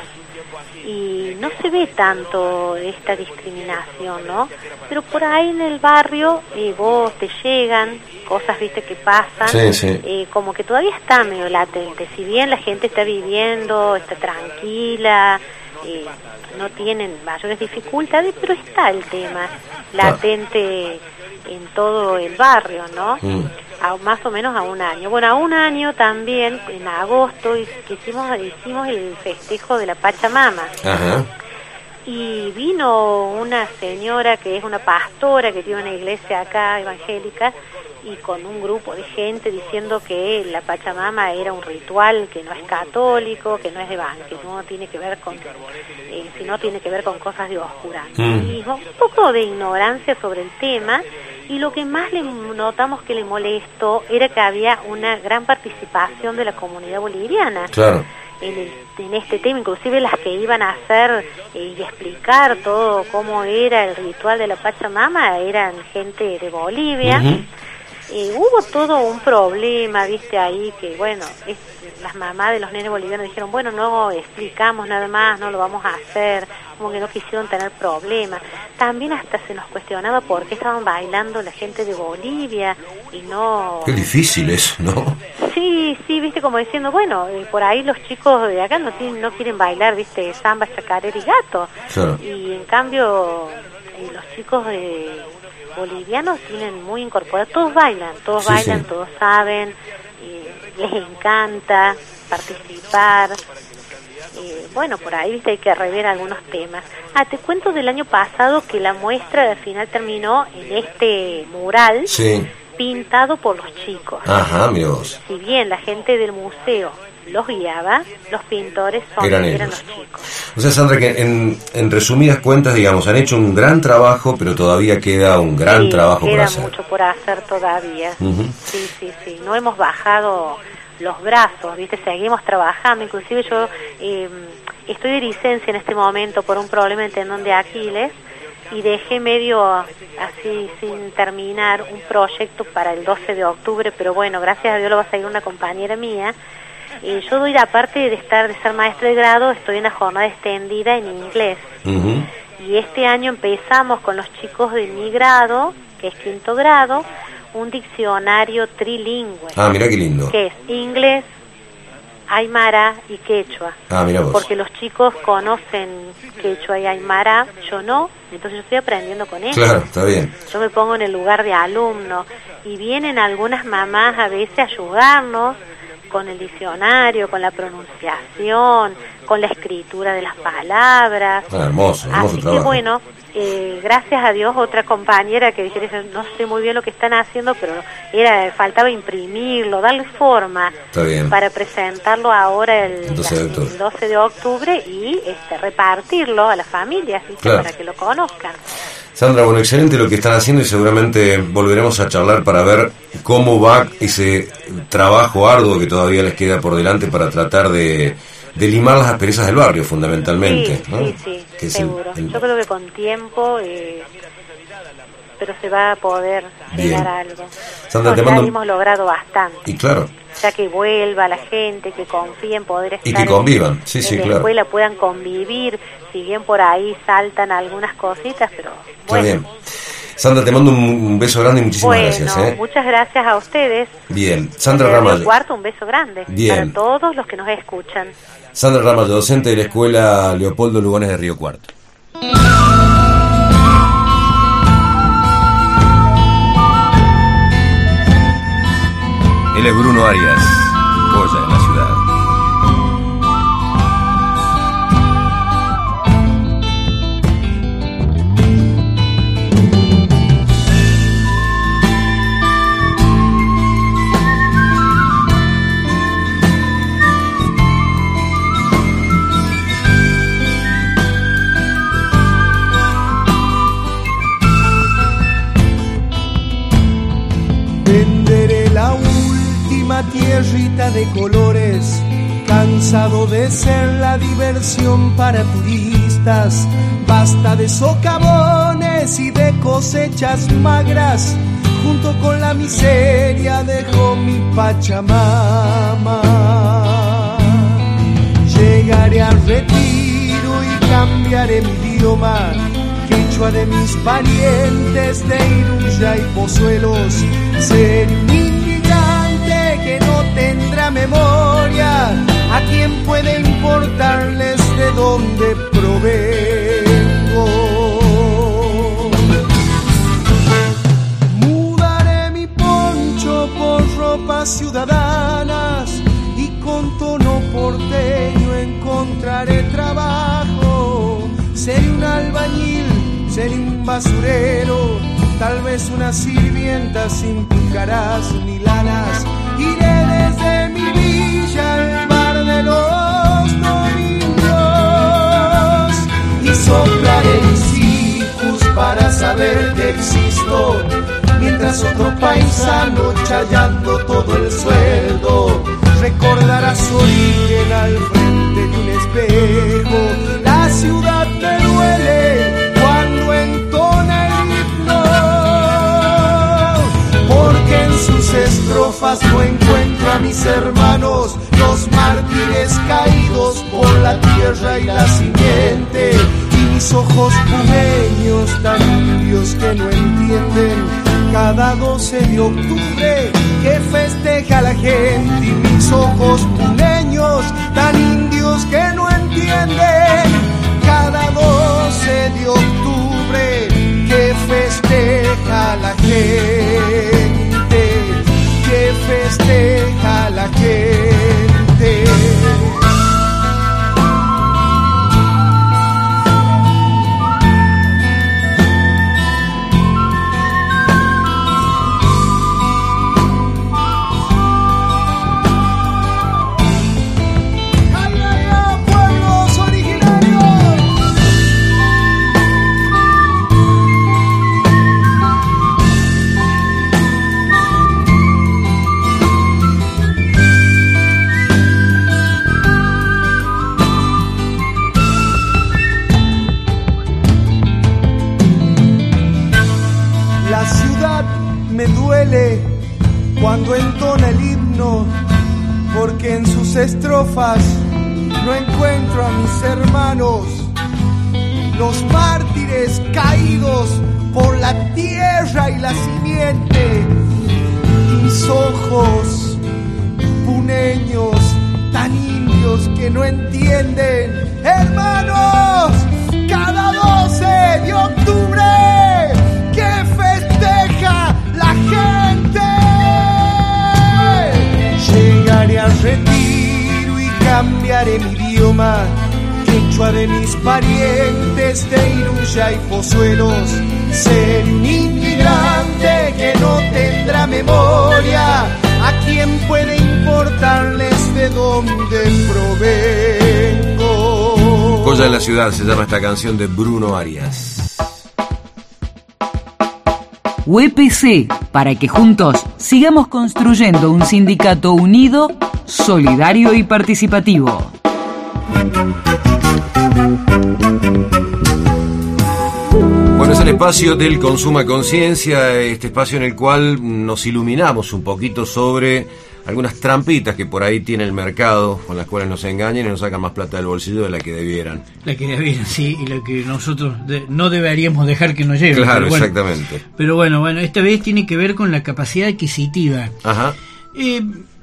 y no se ve tanto esta discriminación, ¿no? Pero por ahí en el barrio eh, vos te llegan cosas, viste, que pasan, sí, sí. Eh, como que todavía está medio latente, si bien la gente está viviendo, está tranquila, eh, no tienen mayores dificultades, pero está el tema latente en todo el barrio, ¿no? Mm. A, más o menos a un año. Bueno, a un año también, en agosto, hicimos, hicimos el festejo de la Pachamama. Ajá. Y vino una señora que es una pastora, que tiene una iglesia acá, evangélica, y con un grupo de gente diciendo que la Pachamama era un ritual que no es católico, que no es de que no tiene que ver con, eh, sino tiene que ver con cosas de oscurantismo, mm. un poco de ignorancia sobre el tema. Y lo que más le notamos que le molestó era que había una gran participación de la comunidad boliviana. Claro. En, el, en este tema, inclusive las que iban a hacer eh, y explicar todo cómo era el ritual de la Pachamama eran gente de Bolivia. Uh-huh. Eh, hubo todo un problema, viste, ahí que, bueno, es, las mamás de los nenes bolivianos dijeron, bueno, no explicamos nada más, no lo vamos a hacer, como que no quisieron tener problemas. También hasta se nos cuestionaba por qué estaban bailando la gente de Bolivia y no... Qué difícil eso, ¿no? Sí, sí, viste, como diciendo, bueno, eh, por ahí los chicos de acá no, tienen, no quieren bailar, viste, samba, chacarera y gato. Claro. Y en cambio, eh, los chicos de... bolivianos tienen muy incorporado, todos bailan, todos sí, bailan, sí. todos saben, eh, les encanta participar, eh, bueno, por ahí viste hay que rever algunos temas. Ah, te cuento del año pasado que la muestra al final terminó en este mural sí. pintado por los chicos. Ajá, mira vos. Si bien la gente del museo los guiaba, los pintores son, eran, eran ellos. los chicos. O sea, Sandra, que en, en resumidas cuentas, digamos, han hecho un gran trabajo, pero todavía queda un gran sí, trabajo por queda hacer. mucho por hacer todavía. Uh-huh. Sí, sí, sí. No hemos bajado los brazos, ¿viste? Seguimos trabajando. Inclusive yo eh, estoy de licencia en este momento por un problema de tendón de Aquiles y dejé medio así sin terminar un proyecto para el doce de octubre, pero bueno, gracias a Dios lo va a seguir una compañera mía. Eh, yo doy, aparte de estar de ser maestra de grado, estoy en una jornada extendida en inglés. Uh-huh. Y este año empezamos con los chicos de mi grado, que es quinto grado, un diccionario trilingüe. Ah, mira qué lindo. Que es inglés, aymara y quechua. Ah, mira vos. Porque los chicos conocen quechua y aymara, yo no, entonces yo estoy aprendiendo con ellos. Claro, está bien. Yo me pongo en el lugar de alumno y vienen algunas mamás a veces a ayudarnos con el diccionario, con la pronunciación, con la escritura de las palabras. Ah, hermoso, hermoso Así trabajo. que bueno, eh, gracias a Dios otra compañera que dice, no sé muy bien lo que están haciendo, pero era faltaba imprimirlo, darle forma Está bien. para presentarlo ahora el, El doce de octubre. el doce de octubre y este, repartirlo a las familias, ¿viste? Claro. Para que lo conozcan. Sandra, bueno, excelente lo que están haciendo y seguramente volveremos a charlar para ver cómo va ese trabajo arduo que todavía les queda por delante para tratar de, de limar las asperezas del barrio, fundamentalmente. Sí, ¿no? sí, sí, Que es seguro. el- el- Yo creo que con tiempo, eh, pero se va a poder Bien. llegar a algo. Sandra, No, te ya mando- hemos logrado bastante. Y claro, Ya que vuelva la gente, que confíe en poder estar Y que en- convivan, sí, en sí, la claro. escuela, puedan convivir, si bien por ahí saltan algunas cositas, pero está bueno. bien. Sandra, te mando un, un beso grande y muchísimas Bueno, gracias. ¿eh? muchas gracias a ustedes. Bien, Sandra Desde Río Ramallo. Cuarto, un beso grande Bien. para todos los que nos escuchan. Sandra Ramallo, docente de la Escuela Leopoldo Lugones de Río Cuarto. Él es Bruno Arias, joya en la ciudad. Venderé la última tierrita de colores, cansado de ser la diversión para turistas. Basta de socavones y de cosechas magras, junto con la miseria dejó mi Pachamama. Llegaré al retiro y cambiaré mi idioma, quechua de mis parientes de Iruya y Pozuelos. Seré un inmigrante que no tendrá memoria, a quien puede importarles de dónde provengo. Mudaré mi poncho por ropas ciudadanas y con tono porteño encontraré trabajo. Seré un albañil, seré un basurero, tal vez una sirvienta sin pícaras ni lanas. Iré desde mi villa al bar de los domingos y soplaré mis hijos para saber que existo, mientras otro paisano chayando todo el sueldo recordará su origen al frente de un espejo. La ciudad me duele cuando entona el himno, porque en sus estrofas no encuentro a mis hermanos, los mártires caídos por la tierra y la simiente, y mis ojos pumeños tan indios que no entienden cada doce de octubre que festeja la gente, y mis ojos puneños tan indios que no entienden cada doce de octubre que festeja la gente, que festeja la gente. duele cuando entona el himno, porque en sus estrofas no encuentro a mis hermanos, los mártires caídos por la tierra y la simiente, y mis ojos puneños tan indios que no entienden. Hermanos, cada doce de octubre que festeja la gente, llegaré al retiro y cambiaré mi idioma, quechua de mis parientes de Iruya y Pozuelos. Seré un inmigrante que no tendrá memoria, ¿a quién puede importarles de dónde provengo? Joya en la ciudad se llama esta canción de Bruno Arias. U E P C, para que juntos sigamos construyendo un sindicato unido, solidario y participativo. Bueno, es el espacio del Consuma Conciencia, este espacio en el cual nos iluminamos un poquito sobre algunas trampitas que por ahí tiene el mercado, con las cuales nos engañan y nos sacan más plata del bolsillo de la que debieran. La que debieran, sí, y lo que nosotros de, no deberíamos dejar que nos llegue. Claro, pero bueno, exactamente. Pero bueno, bueno, esta vez tiene que ver con la capacidad adquisitiva. Ajá. Eh,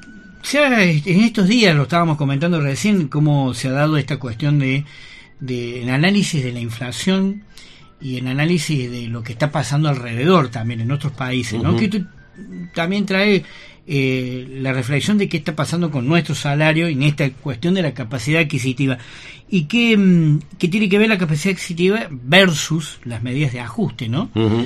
ya en estos días, lo estábamos comentando recién, cómo se ha dado esta cuestión de, de el análisis de la inflación y el análisis de lo que está pasando alrededor también en otros países, ¿no? Uh-huh. Que esto también trae eh, la reflexión de qué está pasando con nuestro salario y en esta cuestión de la capacidad adquisitiva y qué, qué tiene que ver la capacidad adquisitiva versus las medidas de ajuste, ¿no? Uh-huh.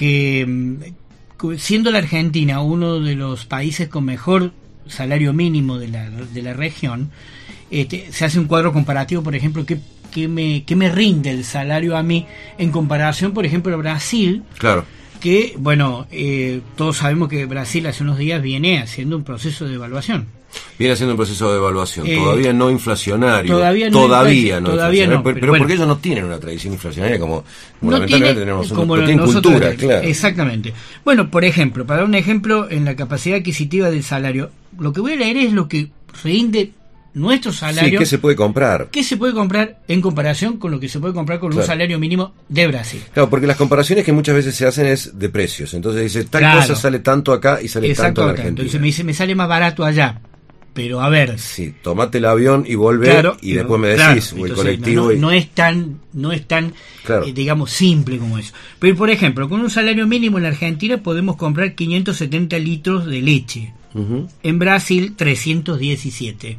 Que siendo la Argentina uno de los países con mejor salario mínimo de la, de la región, este, se hace un cuadro comparativo, por ejemplo, que ¿Qué me, qué me rinde el salario a mí en comparación, por ejemplo, a Brasil? Claro. Que, bueno, eh, todos sabemos que Brasil hace unos días viene haciendo un proceso de evaluación. Viene haciendo un proceso de evaluación, eh, todavía no inflacionario. Todavía no, todavía no, todavía no pero, pero, pero bueno, porque ellos no tienen una tradición inflacionaria como, como no lamentablemente tiene, tenemos, como no tienen cultura, tenemos. claro. Exactamente. Bueno, por ejemplo, para dar un ejemplo, en la capacidad adquisitiva del salario, lo que voy a leer es lo que rinde nuestro salario. Sí, ¿qué se puede comprar? ¿Qué se puede comprar en comparación con lo que se puede comprar con claro. un salario mínimo de Brasil? Claro, porque las comparaciones que muchas veces se hacen es de precios. Entonces dice, tal claro. cosa sale tanto acá y sale tanto en Argentina. Entonces me dice, me sale más barato allá. Pero a ver. Sí, tomate el avión y volvé claro, y después me decís, claro, o el entonces, colectivo. No, no, y... no es tan, no es tan claro. eh, digamos, simple como eso. Pero, por ejemplo, con un salario mínimo en la Argentina podemos comprar quinientos setenta litros de leche. Uh-huh. En Brasil, trescientos diecisiete.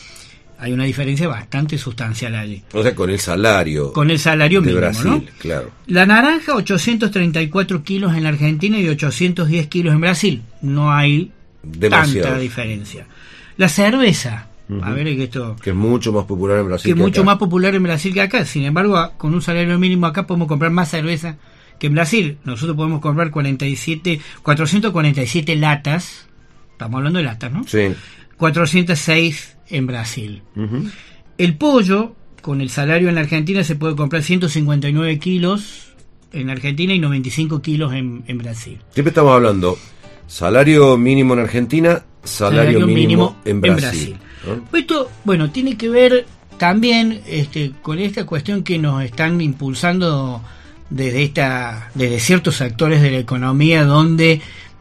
Hay una diferencia bastante sustancial allí. O sea, con el salario. Con el salario de mínimo, Brasil, ¿no? Claro. La naranja, ochocientos treinta y cuatro kilos en la Argentina y ochocientos diez kilos en Brasil. No hay demasiado. Tanta diferencia. La cerveza, uh-huh. a ver que esto... Que es mucho más popular en Brasil que, que mucho acá. más popular en Brasil que acá. Sin embargo, con un salario mínimo acá podemos comprar más cerveza que en Brasil. Nosotros podemos comprar cuarenta y siete, cuatrocientas cuarenta y siete latas. Estamos hablando de latas, ¿no? Sí. cuatrocientos seis en Brasil. Uh-huh. El pollo, con el salario en la Argentina, se puede comprar ciento cincuenta y nueve kilos en Argentina y noventa y cinco kilos en, en Brasil. Siempre estamos hablando salario mínimo en Argentina, salario, salario mínimo, mínimo en Brasil. En Brasil. ¿No? Esto, bueno, tiene que ver también este, con esta cuestión que nos están impulsando desde, esta, desde ciertos sectores de la economía donde...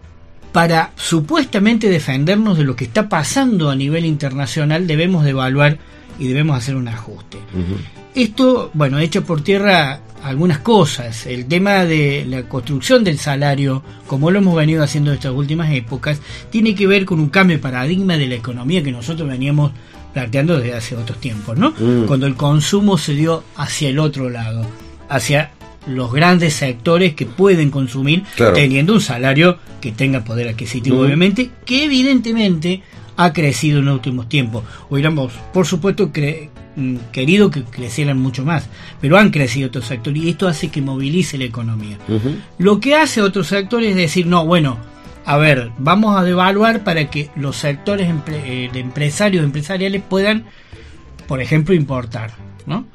para supuestamente defendernos de lo que está pasando a nivel internacional, debemos de evaluar y debemos hacer un ajuste. Uh-huh. Esto, bueno, echa por tierra algunas cosas. El tema de la construcción del salario, como lo hemos venido haciendo en estas últimas épocas, tiene que ver con un cambio de paradigma de la economía que nosotros veníamos planteando desde hace otros tiempos, ¿no? Uh-huh. Cuando el consumo se dio hacia el otro lado, hacia los grandes sectores que pueden consumir, claro. teniendo un salario que tenga poder adquisitivo, uh-huh. obviamente, que evidentemente ha crecido en los últimos tiempos. Hubiéramos, por supuesto, cre- querido que crecieran mucho más, pero han crecido otros sectores y esto hace que movilice la economía. Uh-huh. Lo que hace otros sectores es decir, no, bueno, a ver, vamos a devaluar para que los sectores empre- eh, de empresarios, empresariales puedan, por ejemplo, importar, ¿no?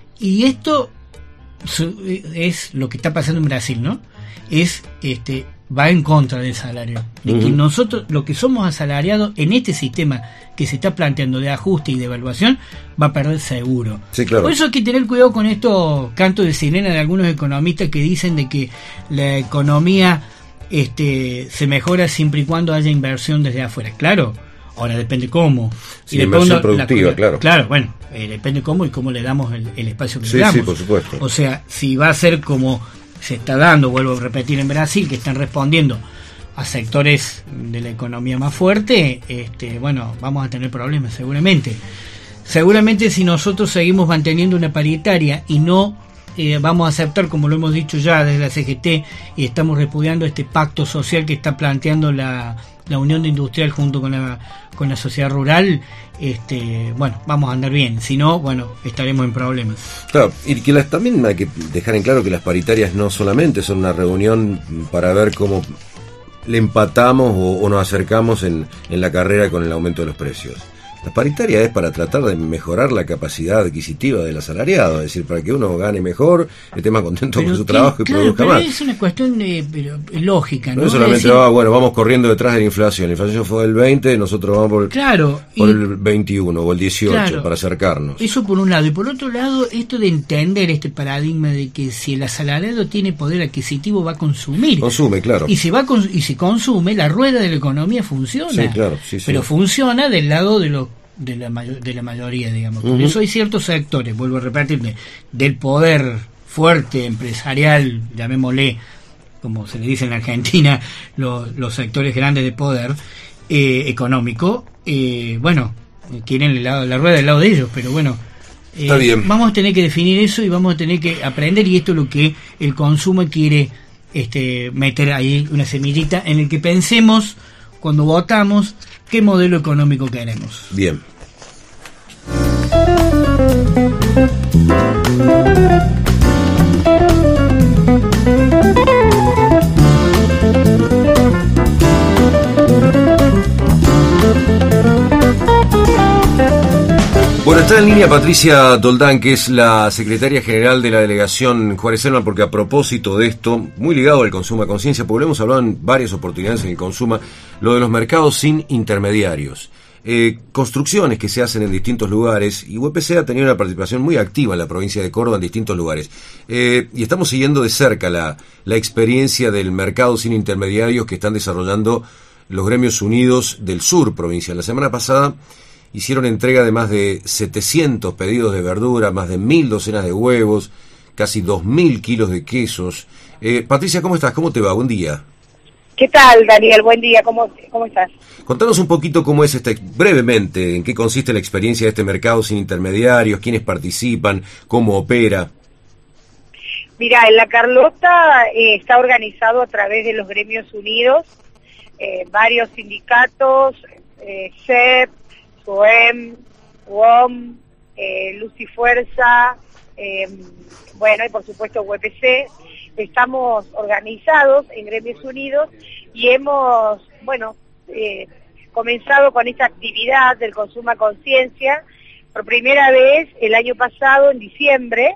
Y esto es lo que está pasando en Brasil, ¿no? Es este va en contra del salario. De uh-huh. que nosotros, lo que somos asalariados en este sistema que se está planteando de ajuste y de evaluación, va a perder seguro. Sí, claro. Por eso hay que tener cuidado con estos cantos de sirena de algunos economistas que dicen de que la economía este, se mejora siempre y cuando haya inversión desde afuera. Claro, ahora depende cómo. Sí, y inversión productiva, la, claro. Claro, bueno, eh, depende cómo y cómo le damos el, el espacio que sí, le damos. Sí, por supuesto. O sea, si va a ser como se está dando, vuelvo a repetir, en Brasil, que están respondiendo a sectores de la economía más fuerte, este, bueno, vamos a tener problemas seguramente. Seguramente si nosotros seguimos manteniendo una paritaria y no eh, vamos a aceptar, como lo hemos dicho ya desde la C G T, y estamos repudiando este pacto social que está planteando la, la Unión de Industrial junto con la, con la sociedad rural, este, bueno, vamos a andar bien. Si no, bueno, estaremos en problemas. Claro, y que las, también hay que dejar en claro que las paritarias no solamente son una reunión para ver cómo le empatamos o, o nos acercamos en, en la carrera con el aumento de los precios. La paritaria es para tratar de mejorar la capacidad adquisitiva del asalariado, es decir, para que uno gane mejor, esté más contento pero con su que, trabajo y claro, produzca pero más. Es una cuestión de, pero, lógica, ¿no? No solamente, es decir, ah, bueno, vamos corriendo detrás de la inflación. La inflación fue del veinte, nosotros vamos por, claro, por y, el veintiuno o el dieciocho, claro, para acercarnos. Eso por un lado. Y por otro lado, esto de entender este paradigma de que si el asalariado tiene poder adquisitivo, va a consumir. Consume, claro. Y si, va con, y si consume, la rueda de la economía funciona. Sí, claro, sí, sí. Pero funciona del lado de los de la mayor, de la mayoría, digamos. Por uh-huh. eso hay ciertos sectores, vuelvo a repetirme, del poder fuerte empresarial, llamémosle como se le dice en Argentina, los, los sectores grandes de poder eh, económico, eh, bueno, quieren la, la rueda del lado de ellos, pero bueno, eh, está bien. Vamos a tener que definir eso y vamos a tener que aprender, y esto es lo que el consumo quiere este meter ahí, una semillita en el que pensemos cuando votamos qué modelo económico queremos. Bien. Bueno, está en línea Patricia Doldán, que es la secretaria general de la delegación Juárez Selman, porque a propósito de esto, muy ligado al consumo a conciencia, porque lo hemos hablado en varias oportunidades en el consumo, lo de los mercados sin intermediarios. Eh, construcciones que se hacen en distintos lugares, y U E P C ha tenido una participación muy activa en la provincia de Córdoba en distintos lugares. Eh, y estamos siguiendo de cerca la, la experiencia del mercado sin intermediarios que están desarrollando los gremios unidos del sur provincial. La semana pasada hicieron entrega de más de setecientos pedidos de verdura, más de mil docenas de huevos, casi dos mil kilos de quesos. Eh, Patricia, ¿cómo estás? ¿Cómo te va? Buen día. ¿Qué tal, Daniel? Buen día. ¿Cómo, cómo estás? Contanos un poquito cómo es este, brevemente, en qué consiste la experiencia de este mercado sin intermediarios, quiénes participan, cómo opera. Mira, en La Carlota eh, está organizado a través de los gremios unidos, eh, varios sindicatos, eh, C E P, S O E M, U O M, eh, Luz y Fuerza, eh, bueno, y por supuesto U E P C. Estamos organizados en gremios unidos y hemos, bueno, eh, comenzado con esta actividad del consumo a conciencia por primera vez el año pasado, en diciembre,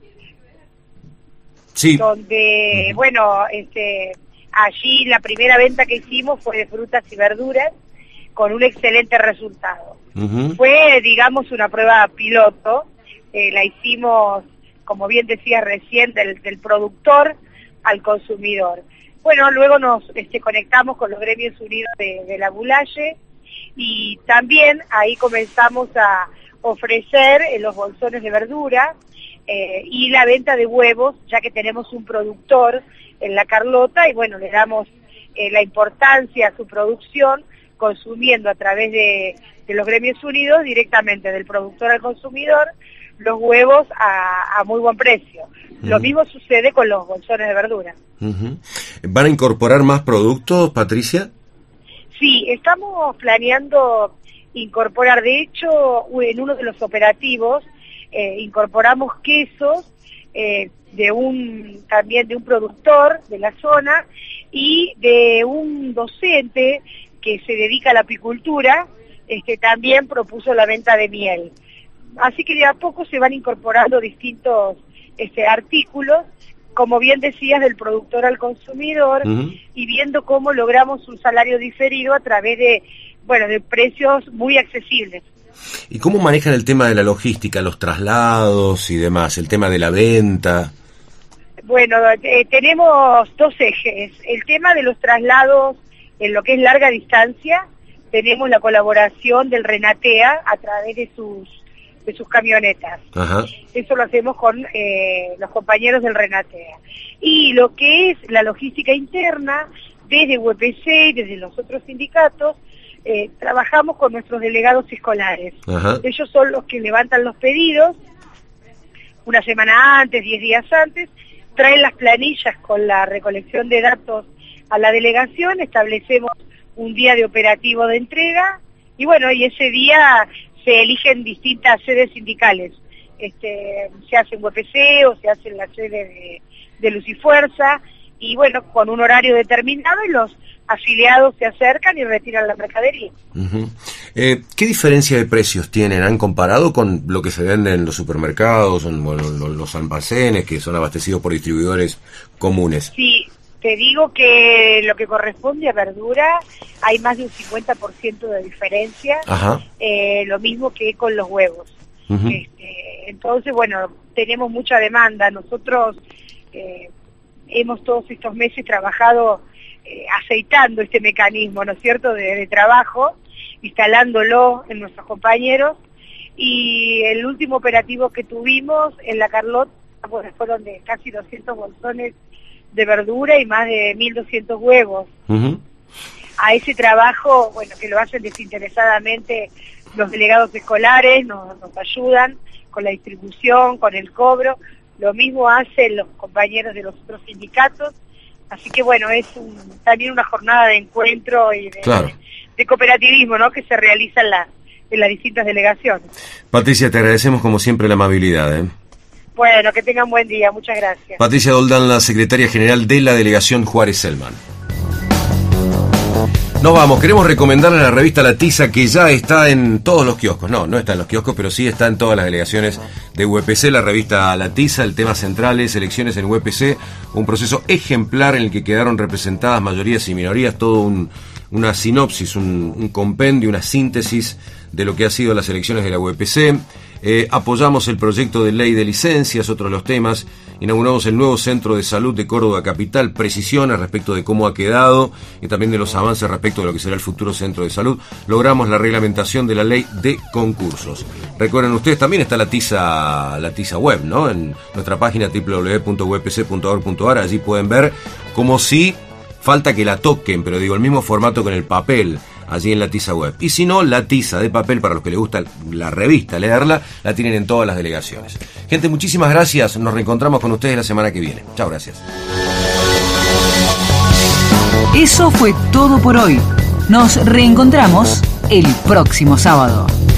sí, donde, bueno, este, allí la primera venta que hicimos fue de frutas y verduras, con un excelente resultado. Uh-huh. Fue, digamos, una prueba piloto, eh, la hicimos, como bien decía recién, del, del productor al consumidor. Bueno, luego nos este, conectamos con los gremios unidos de, de la Bulaye, y también ahí comenzamos a ofrecer eh, los bolsones de verdura eh, y la venta de huevos, ya que tenemos un productor en La Carlota, y bueno, le damos eh, la importancia a su producción, consumiendo a través de, de los gremios unidos, directamente del productor al consumidor, los huevos a, a muy buen precio. Uh-huh. Lo mismo sucede con los bolsones de verdura. Uh-huh. ¿Van a incorporar más productos, Patricia? Sí, estamos planeando incorporar, de hecho, en uno de los operativos, eh, incorporamos quesos eh, de un también de un productor de la zona y de un docente que se dedica a la apicultura, este, también propuso la venta de miel. Así que de a poco se van incorporando distintos este, artículos como bien decías, del productor al consumidor, uh-huh. y viendo cómo logramos un salario diferido a través de, bueno, de precios muy accesibles. ¿Y cómo manejan el tema de la logística, los traslados y demás, el tema de la venta? Bueno, eh, tenemos dos ejes. El tema de los traslados en lo que es larga distancia, tenemos la colaboración del Renatea a través de sus de sus camionetas. Ajá. Eso lo hacemos con eh, los compañeros del Renatea. Y lo que es la logística interna, desde U E P C y desde los otros sindicatos, eh, trabajamos con nuestros delegados escolares. Ajá. Ellos son los que levantan los pedidos una semana antes, diez días antes, traen las planillas con la recolección de datos a la delegación, establecemos un día de operativo de entrega, y bueno, y ese día se eligen distintas sedes sindicales. Este, se hace en U E P C o se hace en la sede de, de Luz y Fuerza, y bueno, con un horario determinado, y los afiliados se acercan y retiran la mercadería. Uh-huh. Eh, ¿Qué diferencia de precios tienen? ¿Han comparado con lo que se vende en los supermercados, en bueno, los, los almacenes que son abastecidos por distribuidores comunes? Sí, te digo que lo que corresponde a verdura hay más de un cincuenta por ciento de diferencia, eh, lo mismo que con los huevos. Uh-huh. Este, entonces, bueno, tenemos mucha demanda. Nosotros eh, hemos todos estos meses trabajado eh, aceitando este mecanismo, ¿no es cierto?, de, de trabajo, instalándolo en nuestros compañeros, y el último operativo que tuvimos en la Carlota, pues, fueron de casi doscientos bolsones de verdura y más de mil doscientos huevos. Uh-huh. A ese trabajo, bueno, que lo hacen desinteresadamente los delegados escolares, nos, nos ayudan con la distribución, con el cobro, lo mismo hacen los compañeros de los otros sindicatos, así que bueno, es un, también una jornada de encuentro y de, claro. de, de cooperativismo, ¿no?, que se realiza en, la, en las distintas delegaciones. Patricia, te agradecemos como siempre la amabilidad, ¿eh? Bueno, que tengan buen día, muchas gracias. Patricia Doldán, la secretaria general de la delegación Juárez-Selman. Nos vamos, queremos recomendarle la revista La Tiza, que ya está en todos los kioscos. No, no está en los kioscos, pero sí está en todas las delegaciones de U E P C. La revista La Tiza, el tema central es elecciones en U E P C, un proceso ejemplar en el que quedaron representadas mayorías y minorías, todo un, una sinopsis, un, un compendio, una síntesis de lo que ha sido las elecciones de la U E P C. Eh, apoyamos el proyecto de ley de licencias, otro de los temas. Inauguramos el nuevo Centro de Salud de Córdoba Capital, precisiones respecto de cómo ha quedado y también de los avances respecto de lo que será el futuro Centro de Salud. Logramos la reglamentación de la ley de concursos. Recuerden ustedes, también está la Tiza, la Tiza web, ¿no?, en nuestra página doble u doble u doble u punto u e p c punto org punto a r. Allí pueden ver como si falta que la toquen, pero digo, el mismo formato con el papel, allí en la Tiza web. Y si no, la Tiza de papel, para los que les gusta la revista, leerla, la tienen en todas las delegaciones. Gente, muchísimas gracias. Nos reencontramos con ustedes la semana que viene. Chao, gracias. Eso fue todo por hoy. Nos reencontramos el próximo sábado.